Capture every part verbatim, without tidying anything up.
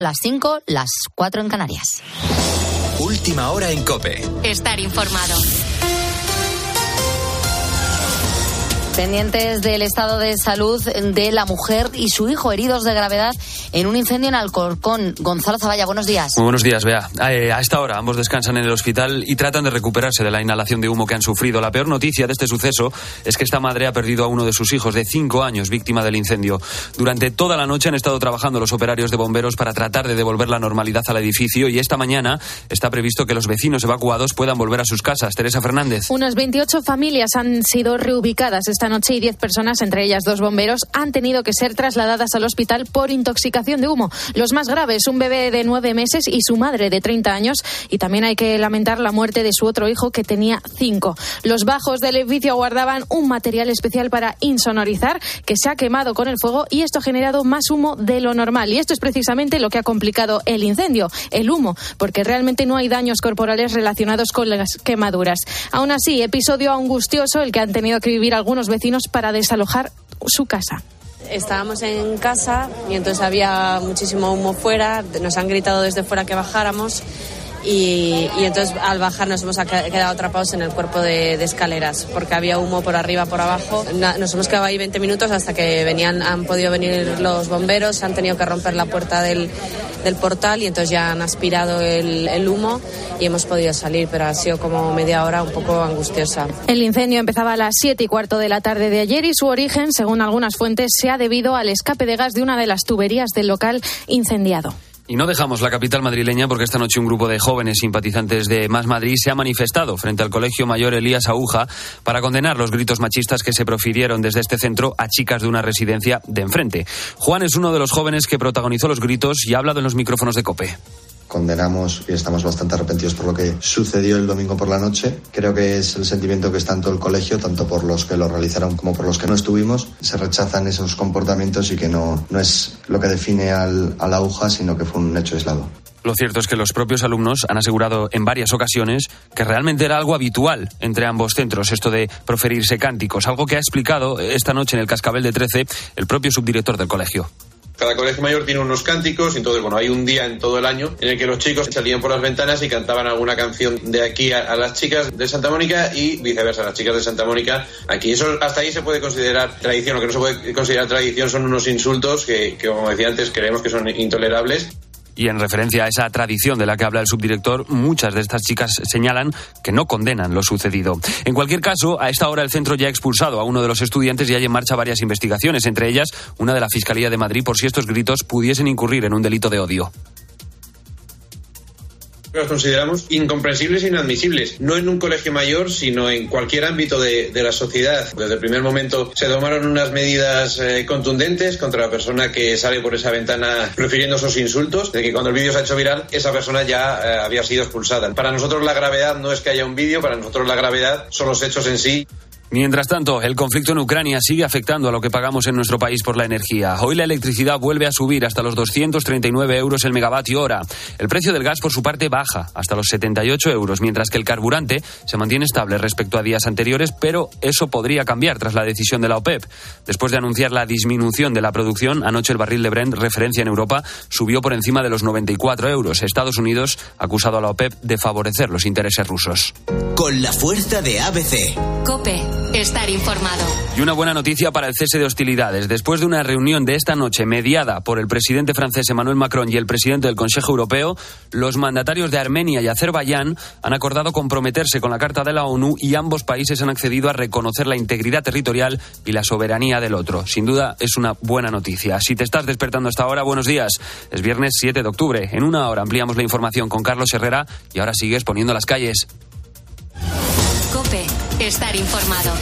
Las cinco, las cuatro en Canarias. Última hora en COPE. Estar informado. Pendientes del estado de salud de la mujer y su hijo heridos de gravedad en un incendio en Alcorcón. Gonzalo Zavalla, buenos días. Muy buenos días, Bea. A esta hora ambos descansan en el hospital y tratan de recuperarse de la inhalación de humo que han sufrido. La peor noticia de este suceso es que esta madre ha perdido a uno de sus hijos de cinco años, víctima del incendio. Durante toda la noche han estado trabajando los operarios de bomberos para tratar de devolver la normalidad al edificio y esta mañana está previsto que los vecinos evacuados puedan volver a sus casas. Teresa Fernández. Unas veintiocho familias han sido reubicadas esta noche y diez personas, entre ellas dos bomberos, han tenido que ser trasladadas al hospital por intoxicación de humo. Los más graves, un bebé de nueve meses y su madre de treinta años, y también hay que lamentar la muerte de su otro hijo que tenía cinco. Los bajos del edificio guardaban un material especial para insonorizar que se ha quemado con el fuego y esto ha generado más humo de lo normal. Y esto es precisamente lo que ha complicado el incendio, el humo, porque realmente no hay daños corporales relacionados con las quemaduras. Aún así, episodio angustioso el que han tenido que vivir algunos vecinos para desalojar su casa. Estábamos en casa y entonces había muchísimo humo fuera, nos han gritado desde fuera que bajáramos y, y entonces al bajar nos hemos quedado atrapados en el cuerpo de, de escaleras porque había humo por arriba, por abajo. Nos hemos quedado ahí veinte minutos hasta que venían, han podido venir los bomberos, han tenido que romper la puerta del, del portal y entonces ya han aspirado el, el humo y hemos podido salir, pero ha sido como media hora un poco angustiosa. El incendio empezaba a las siete y cuarto de la tarde de ayer y su origen, según algunas fuentes, se ha debido al escape de gas de una de las tuberías del local incendiado. Y no dejamos la capital madrileña porque esta noche un grupo de jóvenes simpatizantes de Más Madrid se ha manifestado frente al Colegio Mayor Elías Aúja para condenar los gritos machistas que se profirieron desde este centro a chicas de una residencia de enfrente. Juan es uno de los jóvenes que protagonizó los gritos y ha hablado en los micrófonos de COPE. Condenamos y estamos bastante arrepentidos por lo que sucedió el domingo por la noche. Creo que es el sentimiento que está en todo el colegio, tanto por los que lo realizaron como por los que no estuvimos. Se rechazan esos comportamientos y que no, no es lo que define al, a la aguja, sino que fue un hecho aislado. Lo cierto es que los propios alumnos han asegurado en varias ocasiones que realmente era algo habitual entre ambos centros, esto de proferirse cánticos, algo que ha explicado esta noche en el Cascabel de trece el propio subdirector del colegio. Cada colegio mayor tiene unos cánticos y entonces, bueno, hay un día en todo el año en el que los chicos salían por las ventanas y cantaban alguna canción de aquí a, a las chicas de Santa Mónica y viceversa, las chicas de Santa Mónica aquí. Eso hasta ahí se puede considerar tradición. Lo que no se puede considerar tradición son unos insultos que, que como decía antes, creemos que son intolerables. Y en referencia a esa tradición de la que habla el subdirector, muchas de estas chicas señalan que no condenan lo sucedido. En cualquier caso, a esta hora el centro ya ha expulsado a uno de los estudiantes y hay en marcha varias investigaciones, entre ellas una de la Fiscalía de Madrid por si estos gritos pudiesen incurrir en un delito de odio. Los consideramos incomprensibles e inadmisibles, no en un colegio mayor, sino en cualquier ámbito de, de la sociedad. Desde el primer momento se tomaron unas medidas eh, contundentes contra la persona que sale por esa ventana prefiriendo esos insultos, de que cuando el vídeo se ha hecho viral, esa persona ya eh, había sido expulsada. Para nosotros la gravedad no es que haya un vídeo, para nosotros la gravedad son los hechos en sí. Mientras tanto, el conflicto en Ucrania sigue afectando a lo que pagamos en nuestro país por la energía. Hoy la electricidad vuelve a subir hasta los doscientos treinta y nueve euros el megavatio hora. El precio del gas, por su parte, baja hasta los setenta y ocho euros, mientras que el carburante se mantiene estable respecto a días anteriores, pero eso podría cambiar tras la decisión de la OPEP. Después de anunciar la disminución de la producción, anoche el barril de Brent, referencia en Europa, subió por encima de los noventa y cuatro euros. Estados Unidos ha acusado a la OPEP de favorecer los intereses rusos. Con la fuerza de A B C. COPE. Estar informado. Y una buena noticia para el cese de hostilidades. Después de una reunión de esta noche mediada por el presidente francés Emmanuel Macron y el presidente del Consejo Europeo, los mandatarios de Armenia y Azerbaiyán han acordado comprometerse con la Carta de la ONU y ambos países han accedido a reconocer la integridad territorial y la soberanía del otro. Sin duda es una buena noticia. Si te estás despertando hasta ahora, buenos días. Es viernes siete de octubre. En una hora ampliamos la información con Carlos Herrera y ahora sigues poniendo las calles. COPE. Estar informado.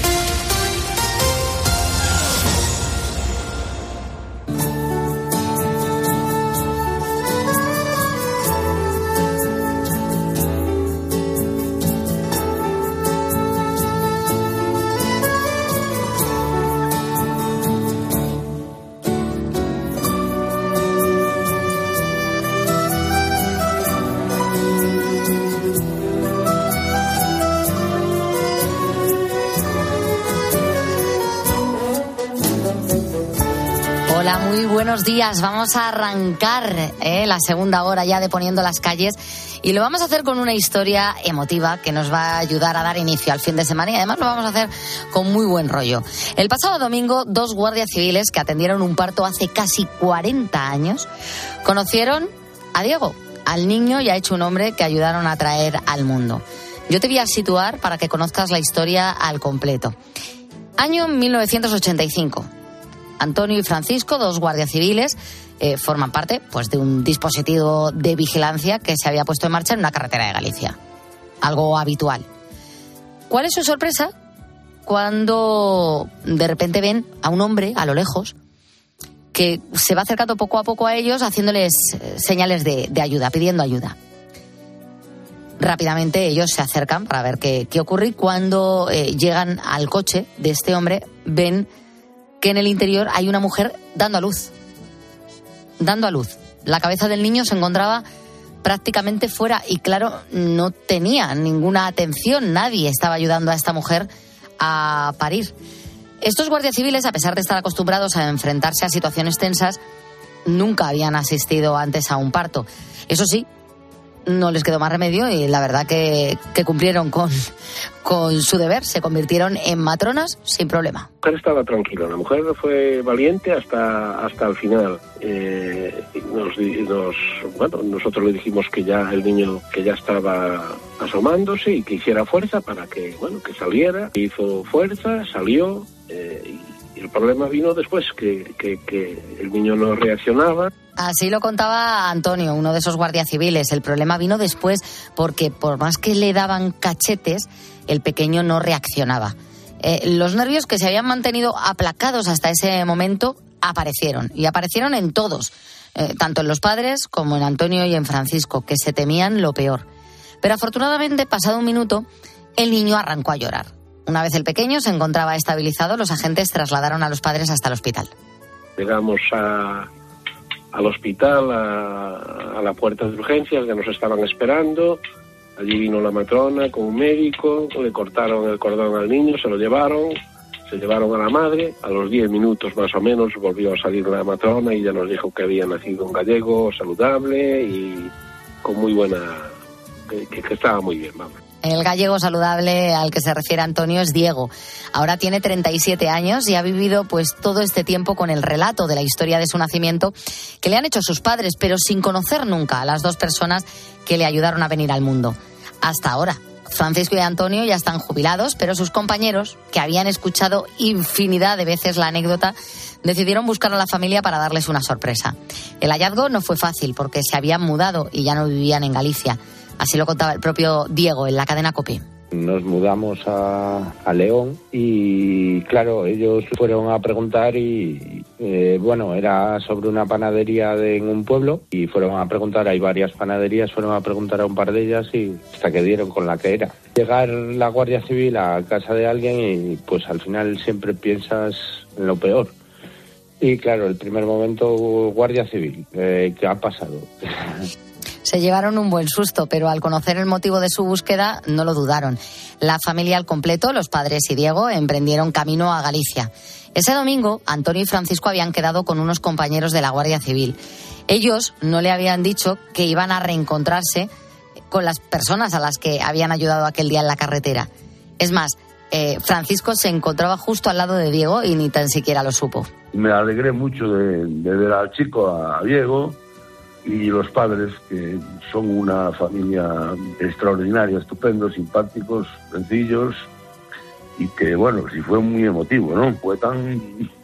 buenos días. Vamos a arrancar eh, la segunda hora ya de Poniendo las Calles y lo vamos a hacer con una historia emotiva que nos va a ayudar a dar inicio al fin de semana y además lo vamos a hacer con muy buen rollo. El pasado domingo, dos guardias civiles que atendieron un parto hace casi cuarenta años conocieron a Diego, al niño ya hecho un hombre que ayudaron a traer al mundo. Yo te voy a situar para que conozcas la historia al completo. Año mil novecientos ochenta y cinco. Antonio y Francisco, dos guardias civiles, eh, forman parte pues, de un dispositivo de vigilancia que se había puesto en marcha en una carretera de Galicia. Algo habitual. ¿Cuál es su sorpresa? Cuando de repente ven a un hombre a lo lejos que se va acercando poco a poco a ellos haciéndoles señales de, de ayuda, pidiendo ayuda. Rápidamente ellos se acercan para ver qué, qué ocurre y cuando eh, llegan al coche de este hombre ven que en el interior hay una mujer dando a luz. Dando a luz. La cabeza del niño se encontraba prácticamente fuera y claro, no tenía ninguna atención. Nadie estaba ayudando a esta mujer a parir. Estos guardias civiles, a pesar de estar acostumbrados a enfrentarse a situaciones tensas, nunca habían asistido antes a un parto. Eso sí, no les quedó más remedio y la verdad que, que cumplieron con, con su deber. Se convirtieron en matronas sin problema. La mujer estaba tranquila, la mujer fue valiente hasta hasta el final. Eh, nos, nos, bueno, nosotros le dijimos que ya el niño que ya estaba asomándose y que hiciera fuerza para que, bueno, que saliera. Hizo fuerza, salió eh, y el problema vino después, que, que, que el niño no reaccionaba. Así lo contaba Antonio, uno de esos guardias civiles. El problema vino después porque por más que le daban cachetes, el pequeño no reaccionaba. Eh, los nervios que se habían mantenido aplacados hasta ese momento aparecieron. Y aparecieron en todos, eh, tanto en los padres como en Antonio y en Francisco, que se temían lo peor. Pero afortunadamente, pasado un minuto, el niño arrancó a llorar. Una vez el pequeño se encontraba estabilizado, los agentes trasladaron a los padres hasta el hospital. Llegamos a, al hospital, a, a la puerta de urgencias, que nos estaban esperando. Allí vino la matrona con un médico, le cortaron el cordón al niño, se lo llevaron, se llevaron a la madre. A los diez minutos más o menos volvió a salir la matrona y ya nos dijo que había nacido un gallego saludable y con muy buena... que, que, que estaba muy bien, vamos. El gallego saludable al que se refiere Antonio es Diego. Ahora tiene treinta y siete años y ha vivido pues todo este tiempo con el relato de la historia de su nacimiento que le han hecho sus padres, pero sin conocer nunca a las dos personas que le ayudaron a venir al mundo. Hasta ahora. Francisco y Antonio ya están jubilados, pero sus compañeros, que habían escuchado infinidad de veces la anécdota, decidieron buscar a la familia para darles una sorpresa. El hallazgo no fue fácil porque se habían mudado y ya no vivían en Galicia. Así lo contaba el propio Diego en la cadena COPE. Nos mudamos a, a León y claro, ellos fueron a preguntar y eh, bueno, era sobre una panadería de, en un pueblo y fueron a preguntar, hay varias panaderías, fueron a preguntar a un par de ellas y hasta que dieron con la que era. Llegar la Guardia Civil a casa de alguien y pues al final siempre piensas en lo peor. Y claro, el primer momento, Guardia Civil, eh, ¿qué ha pasado? Se llevaron un buen susto, pero al conocer el motivo de su búsqueda no lo dudaron. La familia al completo, los padres y Diego, emprendieron camino a Galicia. Ese domingo, Antonio y Francisco habían quedado con unos compañeros de la Guardia Civil. Ellos no le habían dicho que iban a reencontrarse con las personas a las que habían ayudado aquel día en la carretera. Es más, eh, Francisco se encontraba justo al lado de Diego y ni tan siquiera lo supo. Me alegré mucho de, de ver al chico, a Diego, y los padres, que son una familia extraordinaria, estupendos, simpáticos, sencillos, y que, bueno, sí fue muy emotivo, ¿no? Fue tan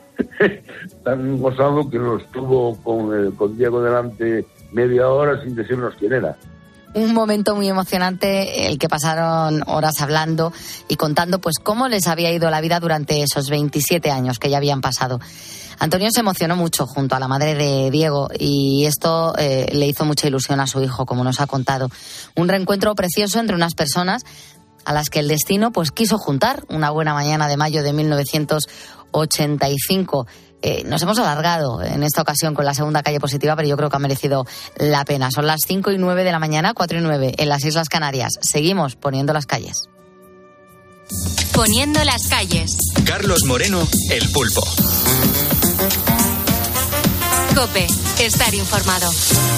tan gozado que nos tuvo con, eh, con Diego delante media hora sin decirnos quién era. Un momento muy emocionante, el que pasaron horas hablando y contando pues cómo les había ido la vida durante esos veintisiete años que ya habían pasado. Antonio se emocionó mucho junto a la madre de Diego y esto eh, le hizo mucha ilusión a su hijo, como nos ha contado. Un reencuentro precioso entre unas personas a las que el destino pues quiso juntar una buena mañana de mayo de mil novecientos ochenta y cinco. Eh, nos hemos alargado en esta ocasión con la segunda calle positiva, pero yo creo que ha merecido la pena. Son las cinco y nueve de la mañana, cuatro y nueve en las Islas Canarias. Seguimos poniendo las calles. Poniendo las calles. Carlos Moreno, El Pulpo. COPE. Estar informado.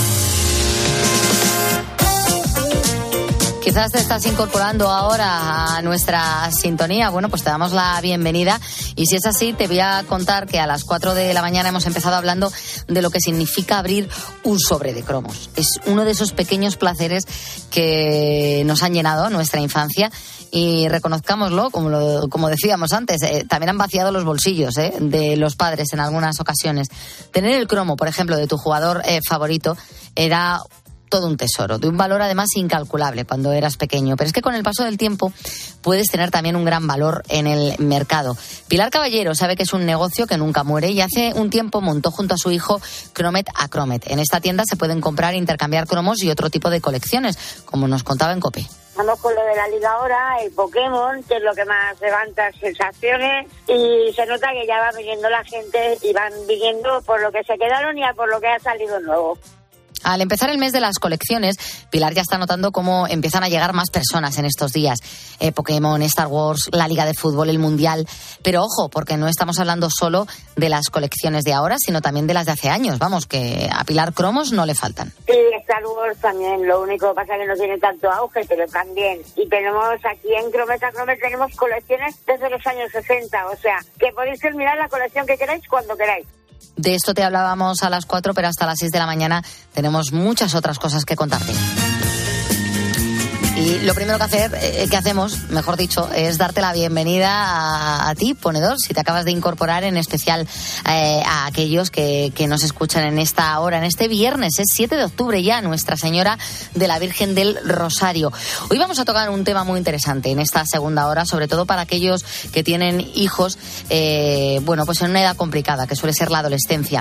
Quizás te estás incorporando ahora a nuestra sintonía. Bueno, pues te damos la bienvenida. Y si es así, te voy a contar que a las cuatro de la mañana hemos empezado hablando de lo que significa abrir un sobre de cromos. Es uno de esos pequeños placeres que nos han llenado nuestra infancia. Y reconozcámoslo, como, lo, como decíamos antes, eh, también han vaciado los bolsillos eh, de los padres en algunas ocasiones. Tener el cromo, por ejemplo, de tu jugador eh, favorito era todo un tesoro, de un valor además incalculable cuando eras pequeño. Pero es que con el paso del tiempo puedes tener también un gran valor en el mercado. Pilar Caballero sabe que es un negocio que nunca muere y hace un tiempo montó junto a su hijo Cromet a Cromet. En esta tienda se pueden comprar e intercambiar cromos y otro tipo de colecciones, como nos contaba en COPE. Estamos con lo de la liga ahora, el Pokémon, que es lo que más levanta sensaciones, y se nota que ya va viniendo la gente y van viniendo por lo que se quedaron y a por lo que ha salido nuevo. Al empezar el mes de las colecciones, Pilar ya está notando cómo empiezan a llegar más personas en estos días. Eh, Pokémon, Star Wars, la Liga de Fútbol, el Mundial. Pero ojo, porque no estamos hablando solo de las colecciones de ahora, sino también de las de hace años. Vamos, que a Pilar cromos no le faltan. Sí, Star Wars también. Lo único que pasa es que no tiene tanto auge, pero también. Y tenemos aquí en Cromet a Cromet tenemos colecciones desde los años sesenta. O sea, que podéis terminar la colección que queráis cuando queráis. De esto te hablábamos a las cuatro, pero hasta las seis de la mañana tenemos muchas otras cosas que contarte. Y lo primero que hacer, eh, que hacemos, mejor dicho, es darte la bienvenida a, a ti, ponedor, si te acabas de incorporar, en especial eh, a aquellos que, que nos escuchan en esta hora, en este viernes, es siete de octubre ya, Nuestra Señora de la Virgen del Rosario. Hoy vamos a tocar un tema muy interesante en esta segunda hora, sobre todo para aquellos que tienen hijos, eh, bueno, pues en una edad complicada, que suele ser la adolescencia.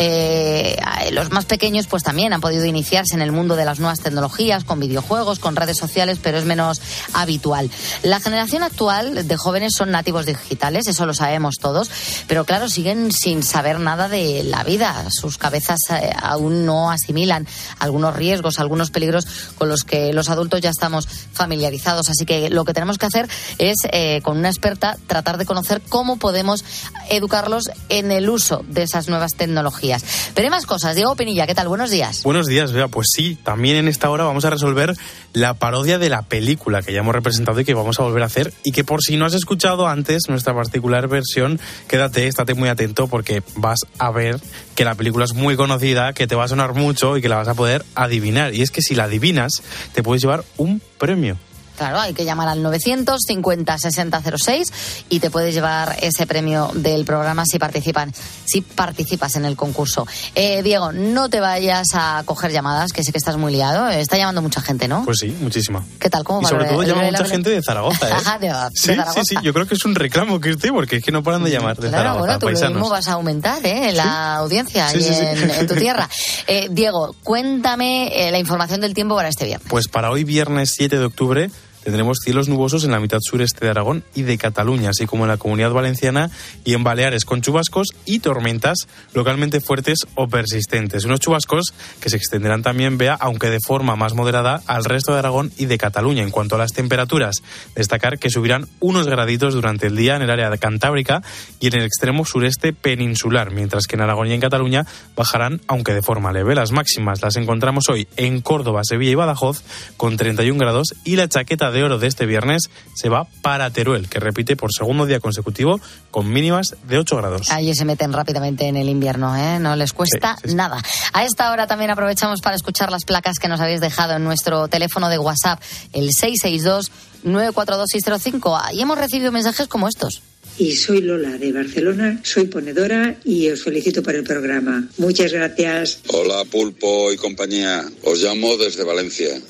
Eh, los más pequeños, pues también han podido iniciarse en el mundo de las nuevas tecnologías, con videojuegos, con redes sociales, pero es menos habitual. La generación actual de jóvenes son nativos digitales, eso lo sabemos todos, pero claro, siguen sin saber nada de la vida. Sus cabezas eh, aún no asimilan algunos riesgos, algunos peligros con los que los adultos ya estamos familiarizados. Así que lo que tenemos que hacer es, eh, con una experta, tratar de conocer cómo podemos educarlos en el uso de esas nuevas tecnologías. Pero hay más cosas. Diego Pinilla, ¿qué tal? Buenos días. Buenos días, Bea. Pues sí, también en esta hora vamos a resolver la parodia de la película que ya hemos representado y que vamos a volver a hacer, y que por si no has escuchado antes nuestra particular versión, quédate, estate muy atento, porque vas a ver que la película es muy conocida, que te va a sonar mucho y que la vas a poder adivinar. Y es que si la adivinas, te puedes llevar un premio. Claro, hay que llamar al novecientos cincuenta sesenta cero seis y te puedes llevar ese premio del programa si participan, si participas en el concurso. Eh, Diego, no te vayas a coger llamadas, que sé que estás muy liado. Está llamando mucha gente, ¿no? Pues sí, muchísima. ¿Qué tal? ¿Cómo va? Y sobre todo llama mucha la... gente de Zaragoza, ¿eh? Ajá, de, de sí, Zaragoza. Sí, sí, yo creo que es un reclamo que estoy, porque es que no paran de llamar de claro, Zaragoza, bueno, tú paisanos. lo mismo vas a aumentar, ¿eh? La ¿Sí? audiencia sí, sí, sí. En, en tu tierra. Eh, Diego, cuéntame eh, la información del tiempo para este viernes. Pues para hoy, viernes siete de octubre, tendremos cielos nubosos en la mitad sureste de Aragón y de Cataluña, así como en la Comunidad Valenciana y en Baleares, con chubascos y tormentas localmente fuertes o persistentes. Unos chubascos que se extenderán también, Bea, aunque de forma más moderada, al resto de Aragón y de Cataluña. En cuanto a las temperaturas, destacar que subirán unos graditos durante el día en el área de Cantábrica y en el extremo sureste peninsular, mientras que en Aragón y en Cataluña bajarán, aunque de forma leve. Las máximas las encontramos hoy en Córdoba, Sevilla y Badajoz con treinta y un grados, y la chaqueta de oro de este viernes se va para Teruel, que repite por segundo día consecutivo con mínimas de ocho grados. Allí se meten rápidamente en el invierno, ¿eh? No les cuesta sí, sí, sí. nada. A esta hora también aprovechamos para escuchar las placas que nos habéis dejado en nuestro teléfono de WhatsApp, el seis seis dos nueve cuatro dos seis cero cinco. Y hemos recibido mensajes como estos. Y soy Lola de Barcelona, soy ponedora y os felicito por el programa. Muchas gracias. Hola Pulpo y compañía, os llamo desde Valencia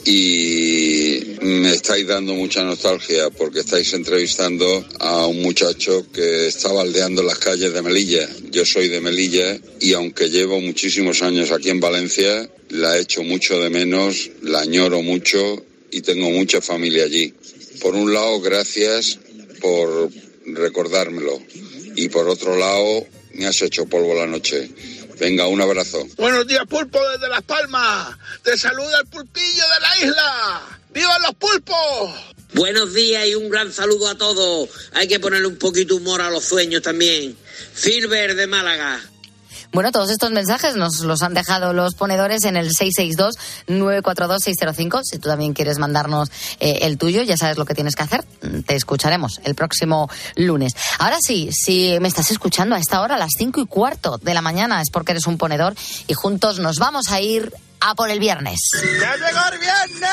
y me estáis dando mucha nostalgia porque estáis entrevistando a un muchacho que está baldeando las calles de Melilla. Yo soy de Melilla y aunque llevo muchísimos años aquí en Valencia, la echo mucho de menos, la añoro mucho y tengo mucha familia allí. Por un lado, gracias por recordármelo, y por otro lado me has hecho polvo la noche. Venga, un abrazo. Buenos días, Pulpo, desde Las Palmas. Te saluda el pulpillo de la isla. ¡Vivan los pulpos! Buenos días y un gran saludo a todos. Hay que ponerle un poquito humor a los sueños también. Filber de Málaga. Bueno, todos estos mensajes nos los han dejado los ponedores en el seis seis dos, nueve cuatro dos, seis cero cinco. Si tú también quieres mandarnos eh, el tuyo, ya sabes lo que tienes que hacer. Te escucharemos el próximo lunes. Ahora sí, si me estás escuchando a esta hora, a las cinco y cuarto de la mañana, es porque eres un ponedor y juntos nos vamos a ir a por el viernes. ¡Ya llegó el viernes!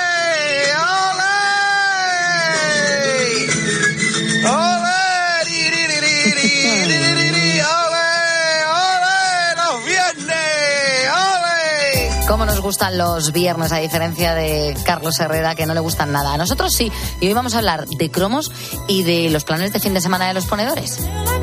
¡Ole! ¡Ole! Cómo nos gustan los viernes, a diferencia de Carlos Herrera, que no le gustan nada. A nosotros sí. Y hoy vamos a hablar de cromos y de los planes de fin de semana de los ponedores.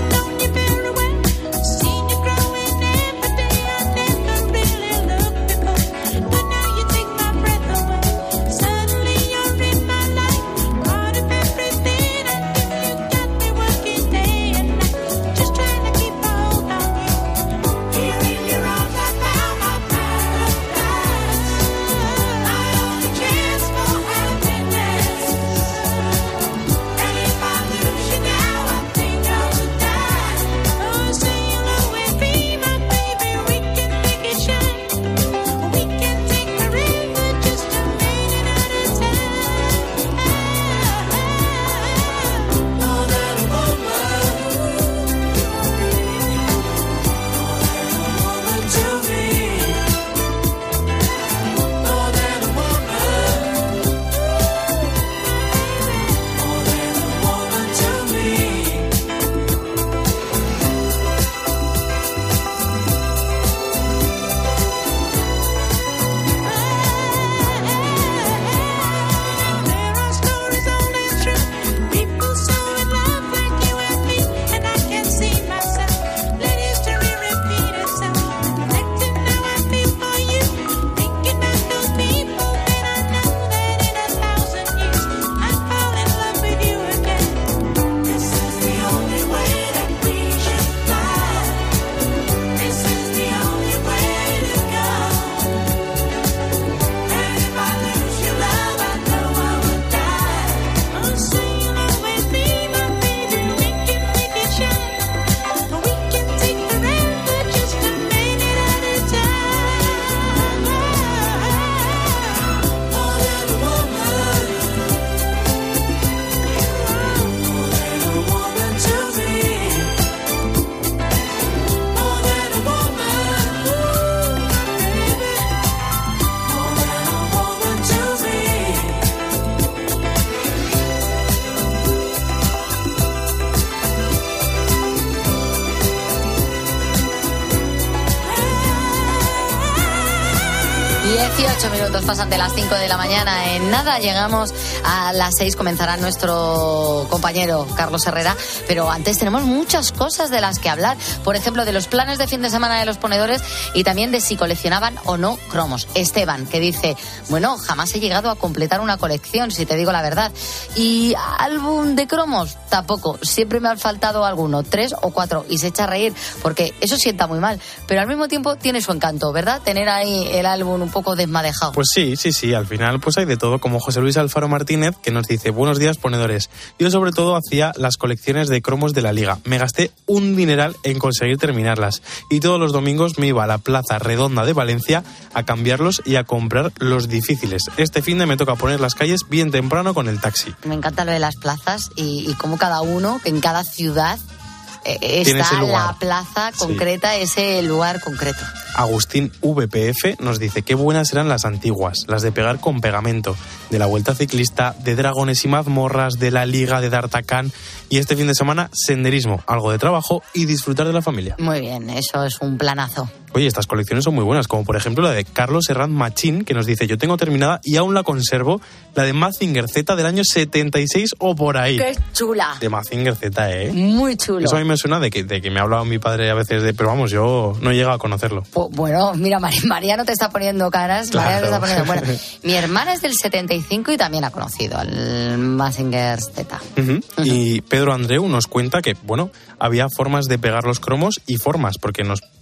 dieciocho minutos pasan de las cinco de la mañana. En nada llegamos a las seis. Comenzará nuestro compañero Carlos Herrera. Pero antes tenemos muchas cosas de las que hablar. Por ejemplo, de los planes de fin de semana de los ponedores y también de si coleccionaban o no cromos. Esteban, que dice, bueno, jamás he llegado a completar una colección, si te digo la verdad. Y álbum de cromos, tampoco. Siempre me han faltado alguno, tres o cuatro. Y se echa a reír, porque eso sienta muy mal. Pero al mismo tiempo tiene su encanto, ¿verdad? Tener ahí el álbum un poco desmadejado. Pues sí, sí, sí. Al final pues hay de todo, como José Luis Alfaro Martínez, que nos dice, buenos días, ponedores. Yo sobre todo hacía las colecciones de cromos de la Liga. Me gasté un dineral en conseguir terminarlas. Y todos los domingos me iba a la Plaza Redonda de Valencia a cambiarlos y a comprar los difíciles. Este fin de me toca poner las calles bien temprano con el taxi. Me encanta lo de las plazas y, y cómo cada uno, en cada ciudad, eh, está la plaza concreta, sí. Ese lugar concreto. Agustín V P F nos dice, qué buenas eran las antiguas, las de pegar con pegamento, de la Vuelta Ciclista, de Dragones y Mazmorras, de la Liga de D'Artacán, y este fin de semana senderismo, algo de trabajo y disfrutar de la familia. Muy bien, eso es un planazo. Oye, estas colecciones son muy buenas, como por ejemplo la de Carlos Herranz Machín, que nos dice, yo tengo terminada y aún la conservo, la de Mazinger Z del año setenta y seis o por ahí. ¡Qué chula! De Mazinger Z, ¿eh? Muy chulo. Eso a mí me suena de que, de que me ha hablado mi padre a veces de, pero vamos, yo no he llegado a conocerlo. Pues, bueno, mira, María, María no te está poniendo caras, claro. María te está poniendo... Bueno, mi hermana es del setenta y cinco y también ha conocido al Mazinger Z. Uh-huh. Uh-huh. Y Pedro Andreu nos cuenta que, bueno, había formas de pegar los cromos y formas, porque nos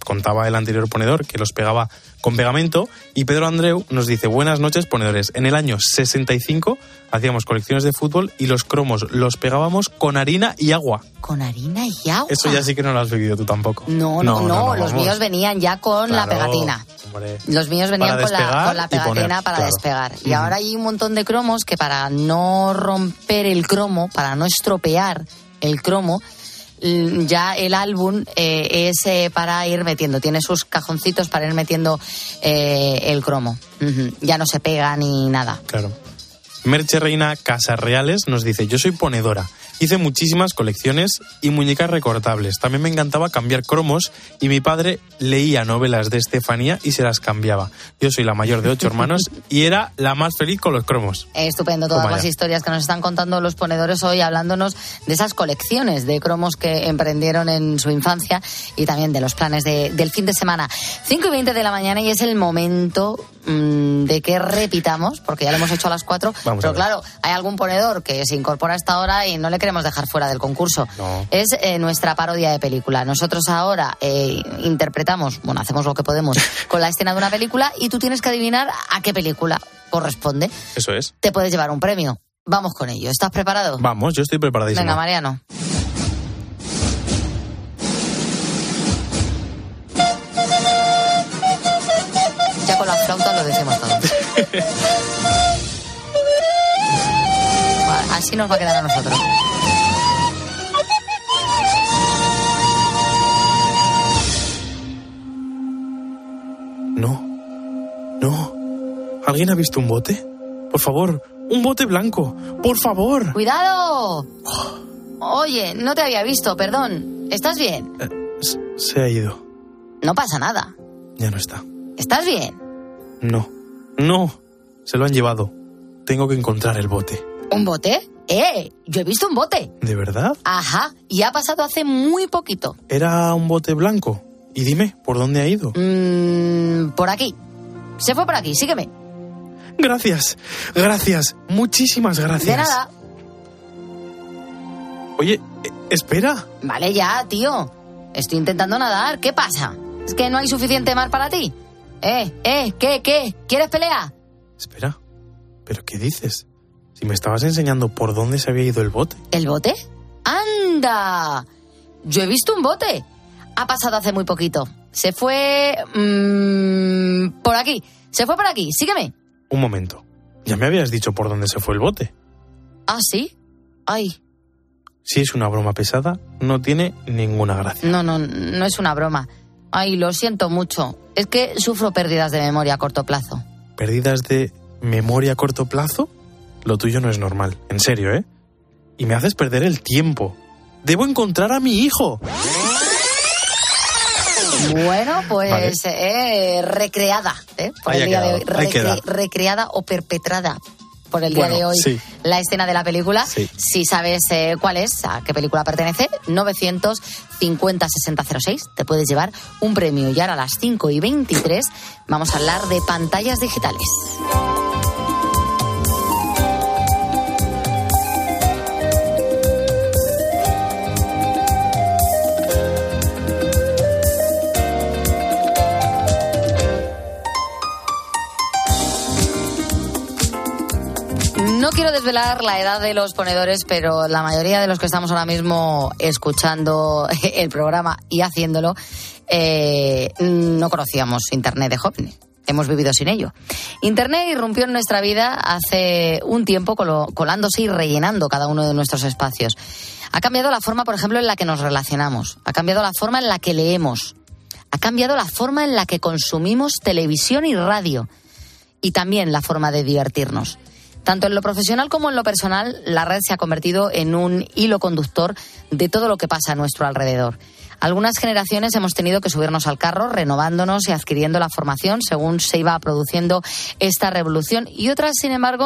contaba el anterior ponedor que los pegaba con pegamento. Y Pedro Andreu nos dice, buenas noches, ponedores. En el año sesenta y cinco hacíamos colecciones de fútbol y los cromos los pegábamos con harina y agua. ¿Con harina y agua? Eso ya sí que no lo has vivido tú tampoco. No, no, no, no, no los vamos. míos venían ya con claro, la pegatina. Hombre, los míos venían con la, con la pegatina poner, para claro. despegar. Y uh-huh. ahora hay un montón de cromos que para no romper el cromo, para no estropear el cromo, ya el álbum eh, es eh, para ir metiendo, tiene sus cajoncitos para ir metiendo eh, el cromo. Uh-huh. Ya no se pega ni nada. Claro. Merche Reina Casarreales nos dice, yo soy ponedora. Hice muchísimas colecciones y muñecas recortables. También me encantaba cambiar cromos y mi padre leía novelas de Estefanía y se las cambiaba. Yo soy la mayor de ocho hermanos y era la más feliz con los cromos. Estupendo todas las historias que nos están contando los ponedores hoy, hablándonos de esas colecciones de cromos que emprendieron en su infancia y también de los planes de, del fin de semana. cinco y veinte de la mañana y es el momento mmm, de que repitamos, porque ya lo hemos hecho a las cuatro, Vamos pero claro, hay algún ponedor que se incorpora a esta hora y no le queremos dejar fuera del concurso. No. Es eh, nuestra parodia de película. Nosotros ahora eh, interpretamos, bueno, hacemos lo que podemos con la escena de una película y tú tienes que adivinar a qué película corresponde. Eso es. Te puedes llevar un premio. Vamos con ello. ¿Estás preparado? Vamos, yo estoy preparadísimo. Venga, Mariano. Ya con la flauta lo decimos todo. Vale, así nos va a quedar a nosotros. No, no. ¿Alguien ha visto un bote? Por favor, un bote blanco, por favor. ¡Cuidado! Oye, no te había visto, perdón. ¿Estás bien? Eh, se ha ido. No pasa nada. Ya no está. ¿Estás bien? No, no. Se lo han llevado. Tengo que encontrar el bote. ¿Un bote? ¡Eh! Yo he visto un bote. ¿De verdad? Ajá, y ha pasado hace muy poquito. ¿Era un bote blanco? Y dime, ¿por dónde ha ido? Mm, por aquí. Se fue por aquí, sígueme. Gracias, gracias, muchísimas gracias. De nada. Oye, espera. Vale ya, tío. Estoy intentando nadar, ¿qué pasa? ¿Es que no hay suficiente mar para ti? Eh, eh, ¿qué, qué? ¿Quieres pelea? Espera, ¿pero qué dices? Si me estabas enseñando por dónde se había ido el bote. ¿El bote? ¡Anda! Yo he visto un bote. Ha pasado hace muy poquito. Se fue... Mmm, por aquí. Se fue por aquí. Sígueme. Un momento. Ya me habías dicho por dónde se fue el bote. ¿Ah, sí? Ay. Si es una broma pesada, no tiene ninguna gracia. No, no, no es una broma. Ay, lo siento mucho. Es que sufro pérdidas de memoria a corto plazo. ¿Pérdidas de memoria a corto plazo? Lo tuyo no es normal. En serio, ¿eh? Y me haces perder el tiempo. ¡Debo encontrar a mi hijo! Bueno, pues vale. eh, recreada, ¿eh? Por Ahí el día quedado. de hoy. Recre- recreada o perpetrada por el día bueno, de hoy sí. La escena de la película. Sí. Si sabes eh, cuál es, a qué película pertenece, novecientos cincuenta sesenta cero seis, te puedes llevar un premio. Y ahora a las cinco y veintitrés vamos a hablar de pantallas digitales. No quiero desvelar la edad de los ponedores, pero la mayoría de los que estamos ahora mismo escuchando el programa y haciéndolo, eh, no conocíamos Internet de jóvenes. Hemos vivido sin ello. Internet irrumpió en nuestra vida hace un tiempo, colo- colándose y rellenando cada uno de nuestros espacios. Ha cambiado la forma, por ejemplo, en la que nos relacionamos. Ha cambiado la forma en la que leemos. Ha cambiado la forma en la que consumimos televisión y radio. Y también la forma de divertirnos. Tanto en lo profesional como en lo personal, la red se ha convertido en un hilo conductor de todo lo que pasa a nuestro alrededor. Algunas generaciones hemos tenido que subirnos al carro, renovándonos y adquiriendo la formación según se iba produciendo esta revolución. Y otras, sin embargo,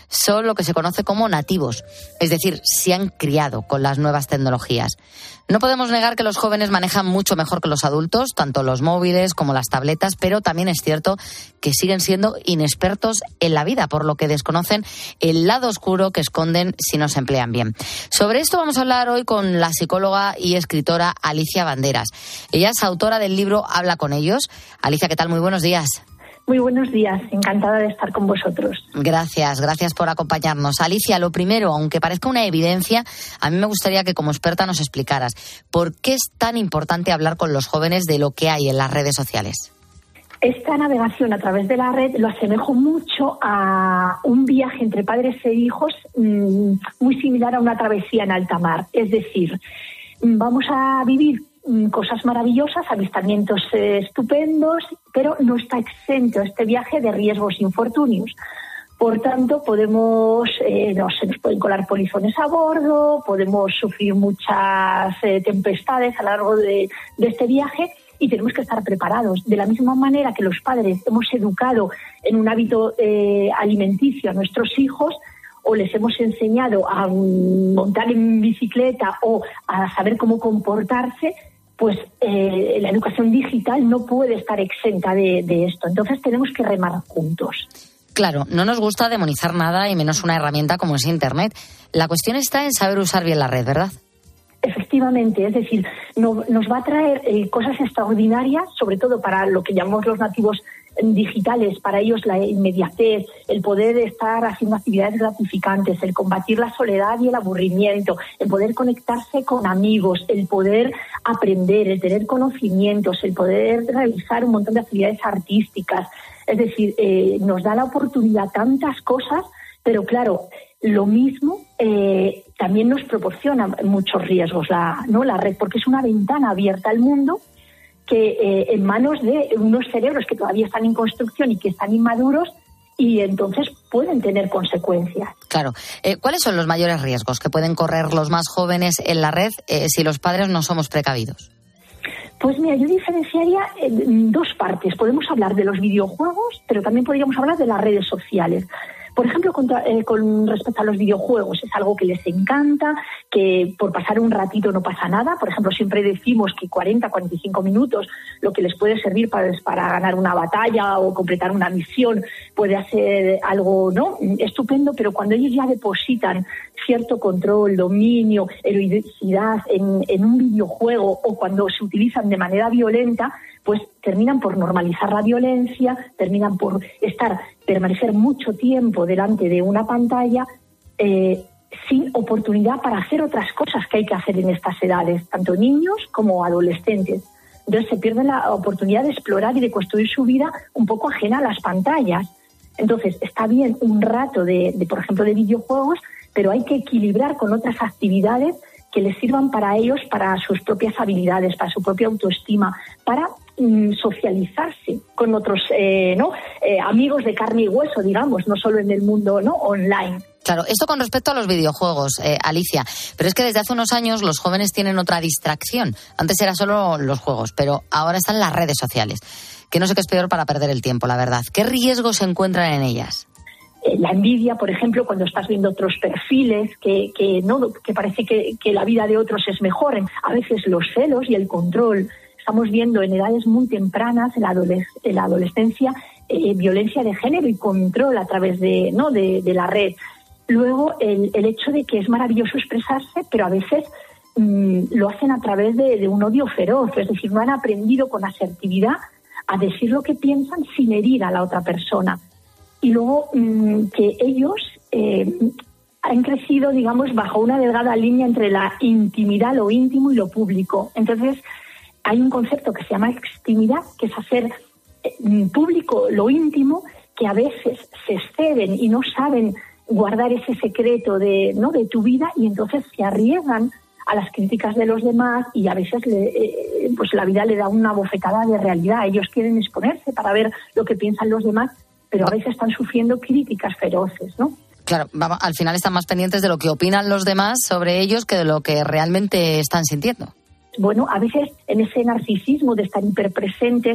son lo que se conoce como nativos, es decir, se han criado con las nuevas tecnologías. No podemos negar que los jóvenes manejan mucho mejor que los adultos, tanto los móviles como las tabletas, pero también es cierto que siguen siendo inexpertos en la vida, por lo que desconocen el lado oscuro que esconden si no se emplean bien. Sobre esto vamos a hablar hoy con la psicóloga y escritora Alicia Banderas. Ella es autora del libro Habla con ellos. Alicia, ¿qué tal? Muy buenos días. Muy buenos días, encantada de estar con vosotros. Gracias, gracias por acompañarnos. Alicia, lo primero, aunque parezca una evidencia, a mí me gustaría que como experta nos explicaras por qué es tan importante hablar con los jóvenes de lo que hay en las redes sociales. Esta navegación a través de la red lo asemejo mucho a un viaje entre padres e hijos mmm, muy similar a una travesía en alta mar. Es decir, vamos a vivir cosas maravillosas, avistamientos eh, estupendos, pero no está exento este viaje de riesgos e infortunios. Por tanto, podemos, eh, no, se nos pueden colar polizones a bordo, podemos sufrir muchas eh, tempestades a lo largo de, de este viaje y tenemos que estar preparados. De la misma manera que los padres hemos educado en un hábito eh, alimenticio a nuestros hijos, o les hemos enseñado a montar en bicicleta o a saber cómo comportarse, pues eh, la educación digital no puede estar exenta de, de esto. Entonces tenemos que remar juntos. Claro, no nos gusta demonizar nada y menos una herramienta como es Internet. La cuestión está en saber usar bien la red, ¿verdad? Efectivamente, es decir, no, nos va a traer eh, cosas extraordinarias, sobre todo para lo que llamamos los nativos digitales, para ellos la inmediatez, el poder estar haciendo actividades gratificantes, el combatir la soledad y el aburrimiento, el poder conectarse con amigos, el poder aprender, el tener conocimientos, el poder realizar un montón de actividades artísticas. Es decir, eh, nos da la oportunidad tantas cosas, pero claro, lo mismo eh, también nos proporciona muchos riesgos la, ¿no? la red, porque es una ventana abierta al mundo que eh, en manos de unos cerebros que todavía están en construcción y que están inmaduros y entonces pueden tener consecuencias. Claro. Eh, ¿Cuáles son los mayores riesgos que pueden correr los más jóvenes en la red eh, si los padres no somos precavidos? Pues mira, yo diferenciaría en dos partes. Podemos hablar de los videojuegos, pero también podríamos hablar de las redes sociales. Por ejemplo, contra, eh, con respecto a los videojuegos, es algo que les encanta, que por pasar un ratito no pasa nada. Por ejemplo, siempre decimos que cuarenta, cuarenta y cinco minutos, lo que les puede servir para, para ganar una batalla o completar una misión, puede hacer algo no estupendo, pero cuando ellos ya depositan cierto control, dominio, heroicidad en, en un videojuego o cuando se utilizan de manera violenta, pues terminan por normalizar la violencia, terminan por estar, permanecer mucho tiempo delante de una pantalla eh, sin oportunidad para hacer otras cosas que hay que hacer en estas edades, tanto niños como adolescentes. Entonces se pierde la oportunidad de explorar y de construir su vida un poco ajena a las pantallas. Entonces está bien un rato de, de por ejemplo, de videojuegos, pero hay que equilibrar con otras actividades que les sirvan para ellos, para sus propias habilidades, para su propia autoestima, para mm, socializarse con otros eh, ¿no? eh, amigos de carne y hueso, digamos, no solo en el mundo ¿no? online. Claro, esto con respecto a los videojuegos, eh, Alicia, pero es que desde hace unos años los jóvenes tienen otra distracción. Antes era solo los juegos, pero ahora están las redes sociales, que no sé qué es peor para perder el tiempo, la verdad. ¿Qué riesgos se encuentran en ellas? La envidia, por ejemplo, cuando estás viendo otros perfiles que, que no que parece que, que la vida de otros es mejor. A veces los celos y el control. Estamos viendo en edades muy tempranas, en la, adoles, en la adolescencia, eh, violencia de género y control a través de, ¿no? de, de la red. Luego, el, el hecho de que es maravilloso expresarse, pero a veces mmm, lo hacen a través de, de un odio feroz. Es decir, no han aprendido con asertividad a decir lo que piensan sin herir a la otra persona. Y luego mmm, que ellos eh, han crecido, digamos, bajo una delgada línea entre la intimidad, lo íntimo y lo público. Entonces, hay un concepto que se llama extimidad, que es hacer eh, público lo íntimo, que a veces se exceden y no saben guardar ese secreto de, ¿no? de tu vida y entonces se arriesgan a las críticas de los demás y a veces le, eh, pues la vida le da una bofetada de realidad. Ellos quieren exponerse para ver lo que piensan los demás, pero a veces están sufriendo críticas feroces, ¿no? Claro, vamos, al final están más pendientes de lo que opinan los demás sobre ellos que de lo que realmente están sintiendo. Bueno, a veces en ese narcisismo de estar hiperpresentes,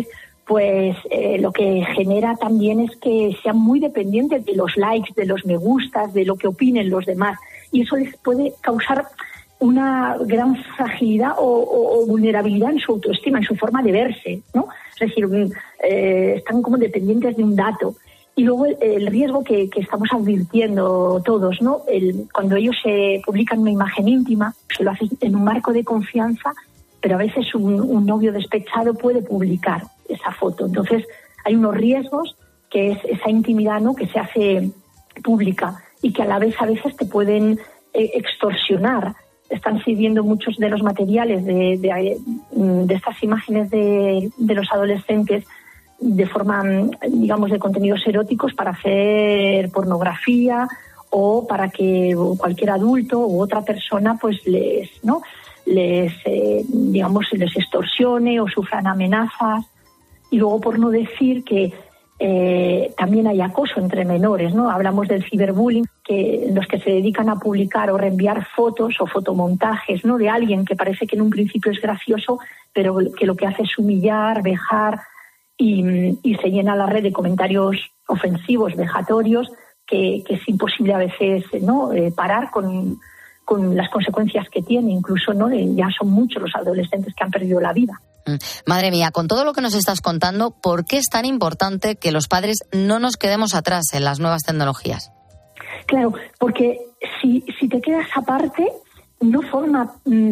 pues eh, lo que genera también es que sean muy dependientes de los likes, de los me gustas, de lo que opinen los demás. Y eso les puede causar una gran fragilidad o, o, o vulnerabilidad en su autoestima, en su forma de verse, ¿no? Es decir, eh, están como dependientes de un dato. Y luego el, el riesgo que, que estamos advirtiendo todos, ¿no? El, cuando ellos se publican una imagen íntima, se lo hacen en un marco de confianza, pero a veces un, un novio despechado puede publicar esa foto. Entonces hay unos riesgos, que es esa intimidad, ¿no?, que se hace pública y que a la vez a veces te pueden eh, extorsionar. Están sirviendo muchos de los materiales de, de, de estas imágenes de, de los adolescentes de forma, digamos, de contenidos eróticos para hacer pornografía o para que cualquier adulto u otra persona pues les, ¿no?, les, eh, digamos, les extorsione o sufran amenazas. Y luego, por no decir que eh, también hay acoso entre menores, ¿no? Hablamos del ciberbullying, que los que se dedican a publicar o reenviar fotos o fotomontajes, ¿no?, de alguien que parece que en un principio es gracioso, pero que lo que hace es humillar, vejar, y, y se llena la red de comentarios ofensivos, vejatorios, que, que es imposible a veces, ¿no?, eh, parar con, con las consecuencias que tiene. Incluso, ¿no?, ya son muchos los adolescentes que han perdido la vida. Madre mía, con todo lo que nos estás contando, ¿por qué es tan importante que los padres no nos quedemos atrás en las nuevas tecnologías? Claro, porque si, si te quedas aparte, no forma